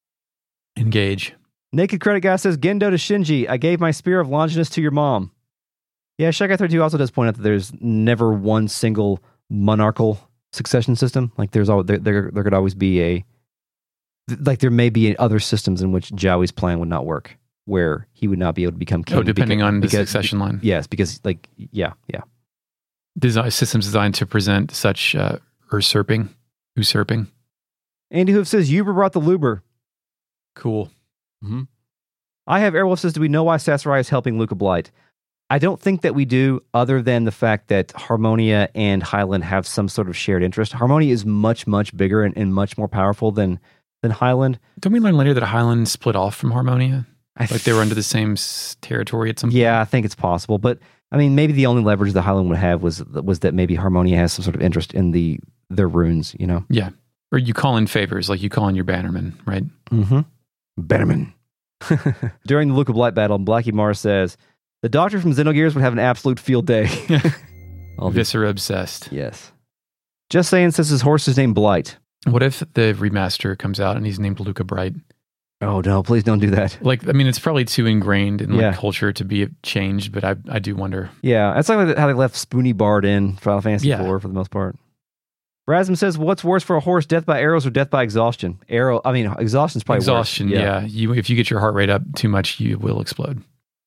B: Engage.
A: Naked Credit Guy says, Gendo to Shinji, I gave my Spear of Longinus to your mom. Yeah, Shy Guy thirty-two also does point out that there's never one single monarchical succession system. Like there's always, there, there, there could always be a, like there may be other systems in which Jowie's plan would not work, where he would not be able to become king.
B: Oh, depending
A: because,
B: on the
A: because,
B: succession line.
A: Yes, because like, yeah, yeah.
B: Design, systems designed to present such uh, usurping, usurping.
A: Andy Hoof says, Uber brought the Luber.
B: Cool.
A: Mm-hmm. I have Airwolf says, do we know why Sasarai is helping Luca Blight? I don't think that we do, other than the fact that Harmonia and Highland have some sort of shared interest. Harmonia is much, much bigger and, and much more powerful than than Highland.
B: Don't we learn later that Highland split off from Harmonia?
A: I
B: like they were under the same s- territory at some point?
A: Yeah, I think it's possible. But, I mean, maybe the only leverage that Highland would have was was that maybe Harmonia has some sort of interest in the their runes, you know?
B: Yeah. Or you call in favors, like you call in your bannerman, right?
A: Mm-hmm. Bannerman. During the Luca Blight battle, Blackie Mars says, the doctor from Xenogears would have an absolute field day.
B: Viscera obsessed.
A: Yes. Just saying, says his horse is named Blight.
B: What if the remaster comes out and he's named Luca Bright?
A: Oh, no, please don't do that.
B: Like, I mean, it's probably too ingrained in like
A: Yeah.
B: culture to be changed, but I I do wonder.
A: Yeah, that's like how they left Spoony Bard in Final Fantasy
B: Yeah.
A: four for the most part. Rasm says, what's worse for a horse, death by arrows or death by exhaustion? Arrow, I mean, exhaustion's probably
B: Exhaustion,
A: worse.
B: yeah. You if you get your heart rate up too much, you will explode.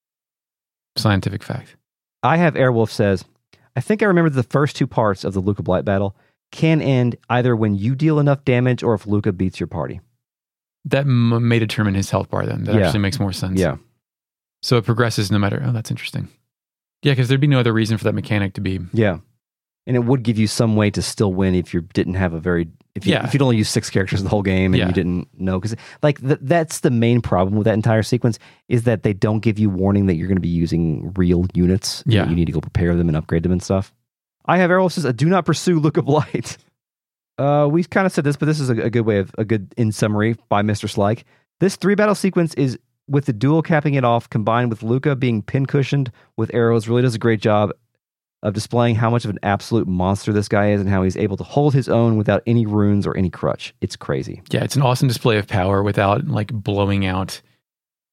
B: Scientific fact.
A: I have Airwolf says, I think I remember the first two parts of the Luca Blight battle can end either when you deal enough damage or if Luca beats your party.
B: That m- may determine his health bar then. That
A: Yeah.
B: actually makes more sense.
A: Yeah.
B: So it progresses no matter. Oh, that's interesting. Yeah, because there'd be no other reason for that mechanic to be.
A: Yeah. And it would give you some way to still win if you didn't have a very, if, you,
B: Yeah.
A: if you'd only use six characters the whole game and
B: Yeah.
A: you didn't know. Because like th- that's the main problem with that entire sequence is that they don't give you warning that you're going to be using real units. and
B: Yeah.
A: that you need to go prepare them and upgrade them and stuff. I have Errol says, do not pursue Luca Blight. Uh, we kind of said this, but this is a, a good way of a good in summary by Mister Slyke. This three battle sequence is with the duel capping it off, combined with Luca being pincushioned with arrows, really does a great job of displaying how much of an absolute monster this guy is and how he's able to hold his own without any runes or any crutch. It's crazy.
B: Yeah, it's an awesome display of power without like blowing out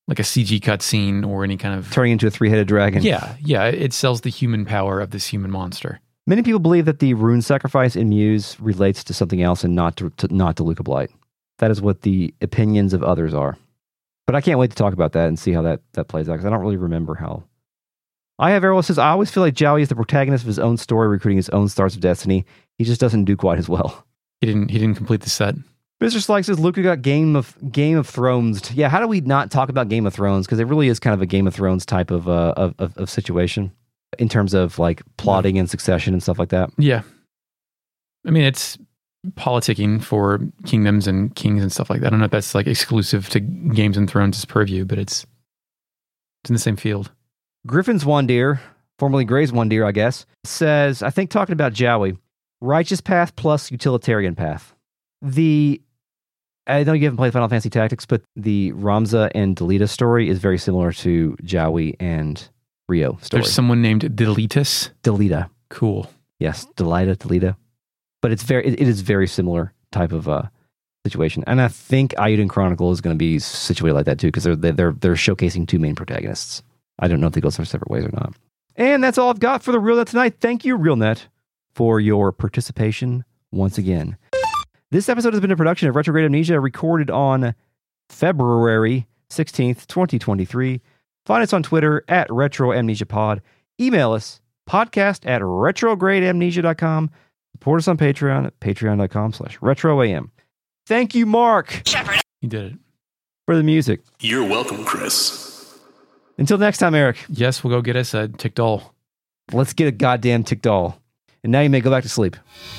B: like a C G cutscene or any kind of
A: Turning into a three-headed dragon.
B: yeah, yeah. It sells the human power of this human monster.
A: Many people believe that the rune sacrifice in Muse relates to something else and not to, to not to Luca Blight. That is what the opinions of others are. But I can't wait to talk about that and see how that, that plays out, because I don't really remember how. I have Errol says, I always feel like Jowie is the protagonist of his own story, recruiting his own Stars of Destiny. He just doesn't do quite as well.
B: He didn't. He didn't complete the set.
A: Mister Slyke says, Luca got Game of Game of Thrones. Yeah, how do we not talk about Game of Thrones? Because it really is kind of a Game of Thrones type of, uh, of, of of situation in terms of like plotting and succession and stuff like that.
B: Yeah, I mean it's politicking for kingdoms and kings and stuff like that. I don't know if that's like exclusive to Games and Thrones' purview, but it's it's in the same field.
A: Griffin's Wandeer, formerly Gray's Wandeer, I guess, says, I think talking about Jowie, righteous path plus utilitarian path. The I know you haven't played Final Fantasy Tactics, but the Ramza and Delita story is very similar to Jowie and Rio story.
B: There's someone named Delitus.
A: Delita.
B: Cool.
A: Yes, Delita, Delita. But it's very, it, it is very similar type of uh, situation. And I think Ayuden Chronicle is going to be situated like that too, because they're, they're, they're showcasing two main protagonists. I don't know if they go their separate ways or not. And that's all I've got for the RealNet tonight. Thank you, RealNet, for your participation once again. This episode has been a production of Retrograde Amnesia, recorded on February sixteenth, twenty twenty-three. Find us on Twitter at Retro Amnesia Pod. Email us, podcast at retrograde amnesia dot com. Support us on Patreon at patreon.com slash retroam. Thank you, Mark,
B: You did it.
A: for the music.
E: You're welcome, Chris.
A: Until next time, Eric,
B: Yes, we'll go get us a tick doll.
A: let's get a goddamn tick doll. And now you may go back to sleep.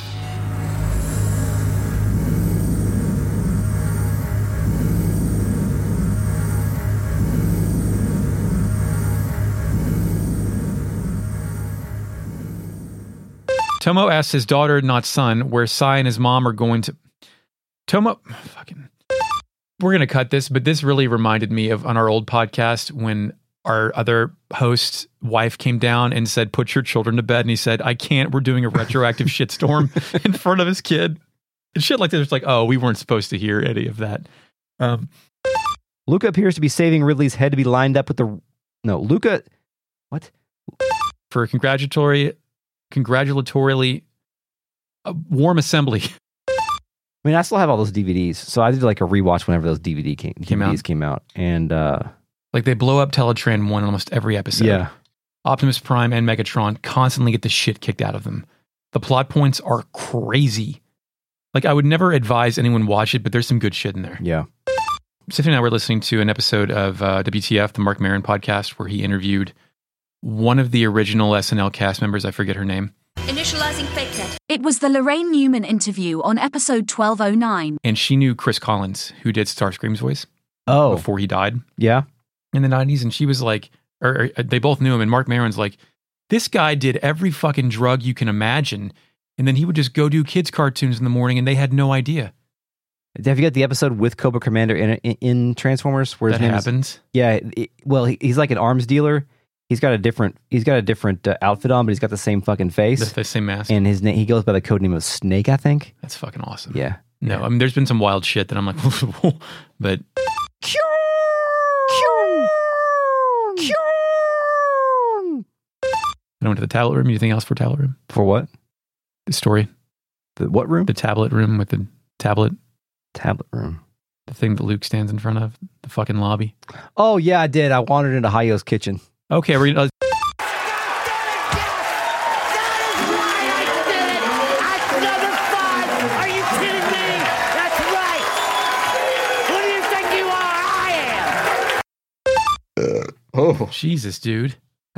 B: Tomo asks his daughter, not son, where Sai and his mom are going to. Tomo, fucking. We're gonna cut this, but this really reminded me of on our old podcast when our other host's wife came down and said, "Put your children to bed," and he said, "I can't. We're doing a retroactive shitstorm in front of his kid." And shit like this. It's like, oh, we weren't supposed to hear any of that. Um,
A: Luca appears to be saving Ridley's head to be lined up with the. No, Luca. What?
B: for congratulatory, congratulatorily, a warm assembly.
A: I mean, I still have all those D V Ds, so I did like a rewatch whenever those D V D came,
B: Came
A: D V Ds
B: out.
A: came out, and uh,
B: Like they blow up Teletran one in almost every episode.
A: yeah,
B: Optimus Prime and Megatron constantly get the shit kicked out of them. The plot points are crazy. Like I would never advise anyone watch it, but there's some good shit in there.
A: yeah.
B: Tiffany and I were listening to an episode of uh, W T F, the Mark Maron podcast, where he interviewed one of the original S N L cast members. I forget her name.
C: Initializing fake net.
D: It was the Lorraine Newman interview on episode twelve oh nine.
B: And she knew Chris Collins, who did Starscream's voice
A: Oh,
B: before he died
A: yeah.
B: in the nineties. And she was like, or, or they both knew him. And Mark Maron's like, this guy did every fucking drug you can imagine. And then he would just go do kids' cartoons in the morning and they had no idea.
A: Have you got the episode with Cobra Commander in in, in Transformers where his
B: That
A: name
B: happens.
A: Is, yeah. It, well, he, he's like an arms dealer. He's got a different. He's got a different uh, outfit on, but he's got the same fucking face.
B: The, the same mask.
A: And his name. He goes by the code name of Snake, I think.
B: That's fucking awesome.
A: Yeah.
B: No,
A: Yeah.
B: I mean, there's been some wild shit that I'm like, but I went to the tablet room. Anything else for tablet room?
A: For what?
B: The story,
A: The what room?
B: the tablet room with the tablet,
A: Tablet room.
B: the thing that Luke stands in front of, the fucking lobby.
A: Oh yeah, I did. I wandered into Hayo's kitchen.
B: Okay, we're gonna. Uh,
F: Are you kidding me? That's right. Who do you think you are? I am.
A: Oh,
B: Jesus, dude.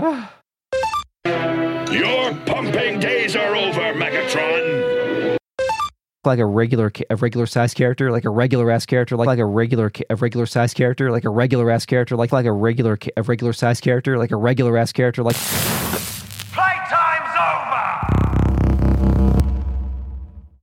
E: Your pumping days are over, Megatron.
A: like a regular, ca- a regular size character, like a regular ass character, like like a regular, ca- a regular size character, like a regular ass character, like like a regular, ca- a regular size character, like a regular ass character, like.